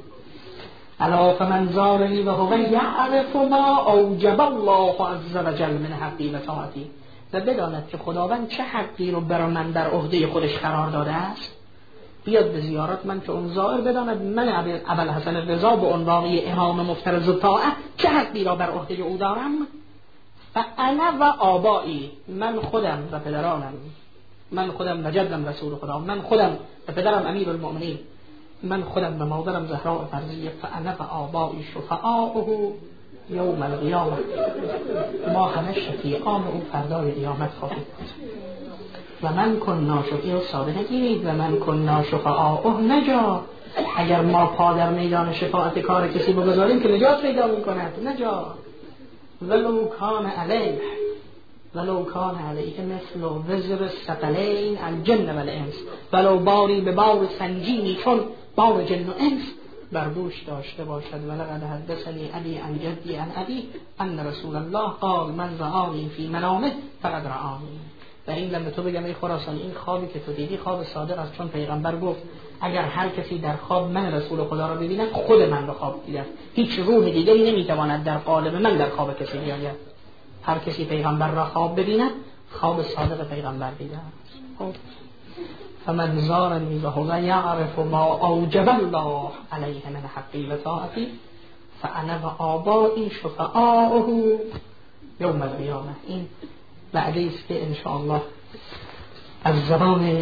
الا فمن زارنی و هو یعرف ما اوجب الله عز وجل من حقی و طاعتی، و بداند که خداوند چه حقی رو برای من در عهده خودش قرار داده است، بیاد به زیارت من که اون زائر بداند من ابوالحسن رضا به عنوان امام مفترض الطاعه چه حقی را بر عهده او دارم. فانا و آبایی، من خودم و پدرانم، من خودم و جدم رسول خدا، من خودم و پدرم امیر المؤمنین، من خودم و مادرم زهراء فرزیه، فانا و آبایی شفعاؤه یوم القیامه، ما همه شفیعان او فردای قیامت خواهیم بود. و من کنا شفیع ساده نگیرید، و من کنا شفعاؤه نجا، اگر ما پا در میدان شفاعت کار کسی بگذاریم که نجات پیدا میکند، نجا. ولو کان علیه، ولو کان علیه مثل وزر الثقلین الجن والانس، ولو باری به بار سنجینی چون بار جن و انس بر دوش داشته باشد. ولقد حدثنی ابی عن جدی عن ابی ان رسول الله قال من رآنی فی منامه فقد رآنی. و این لما تو بگم ای خراسانی، این خوابی که تو دیدی خواب صادق است، چون پیغمبر گفت اگر هر کسی در خواب من رسول خدا را ببیند خود من را خواب دیده، هیچ روح دیگری نمیتواند در قالب من در خواب کسی بیاید. هر کسی پیغمبر را خواب ببیند خواب صادق پیغمبر دیده است. فمن زارنی و هو یعرف ما اوجب الله علیه من حقی و طاعتی فانا و آبایی شفعاؤه یوم القیامه. این وعده است که انشاءالله از زبان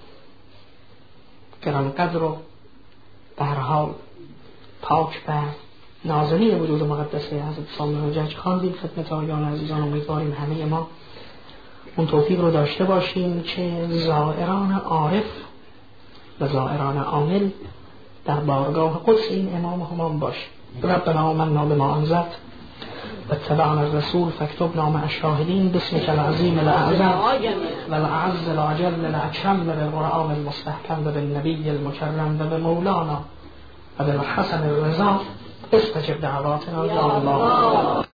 گرانقدر و به هر حال پاک و نازنین وجود مقدسه حضرت سام حجج خواندیم خدمت آیان عزیزان. امیدواریم همه ما اون توفیق رو داشته باشیم که زائران عارف و زائران عامل در بارگاه قدس این امام همام باش. ربنا آمنا بما انزلت و اتبعنا الرسول فاكتبنا مع الشاهدين باسمك العظيم الاعظم والاعز الاجل الاكرم بالقرآن المستحكم وبالنبي المكرم وبمولانا وبالحسن الرضا استجب دعواتنا يا الله.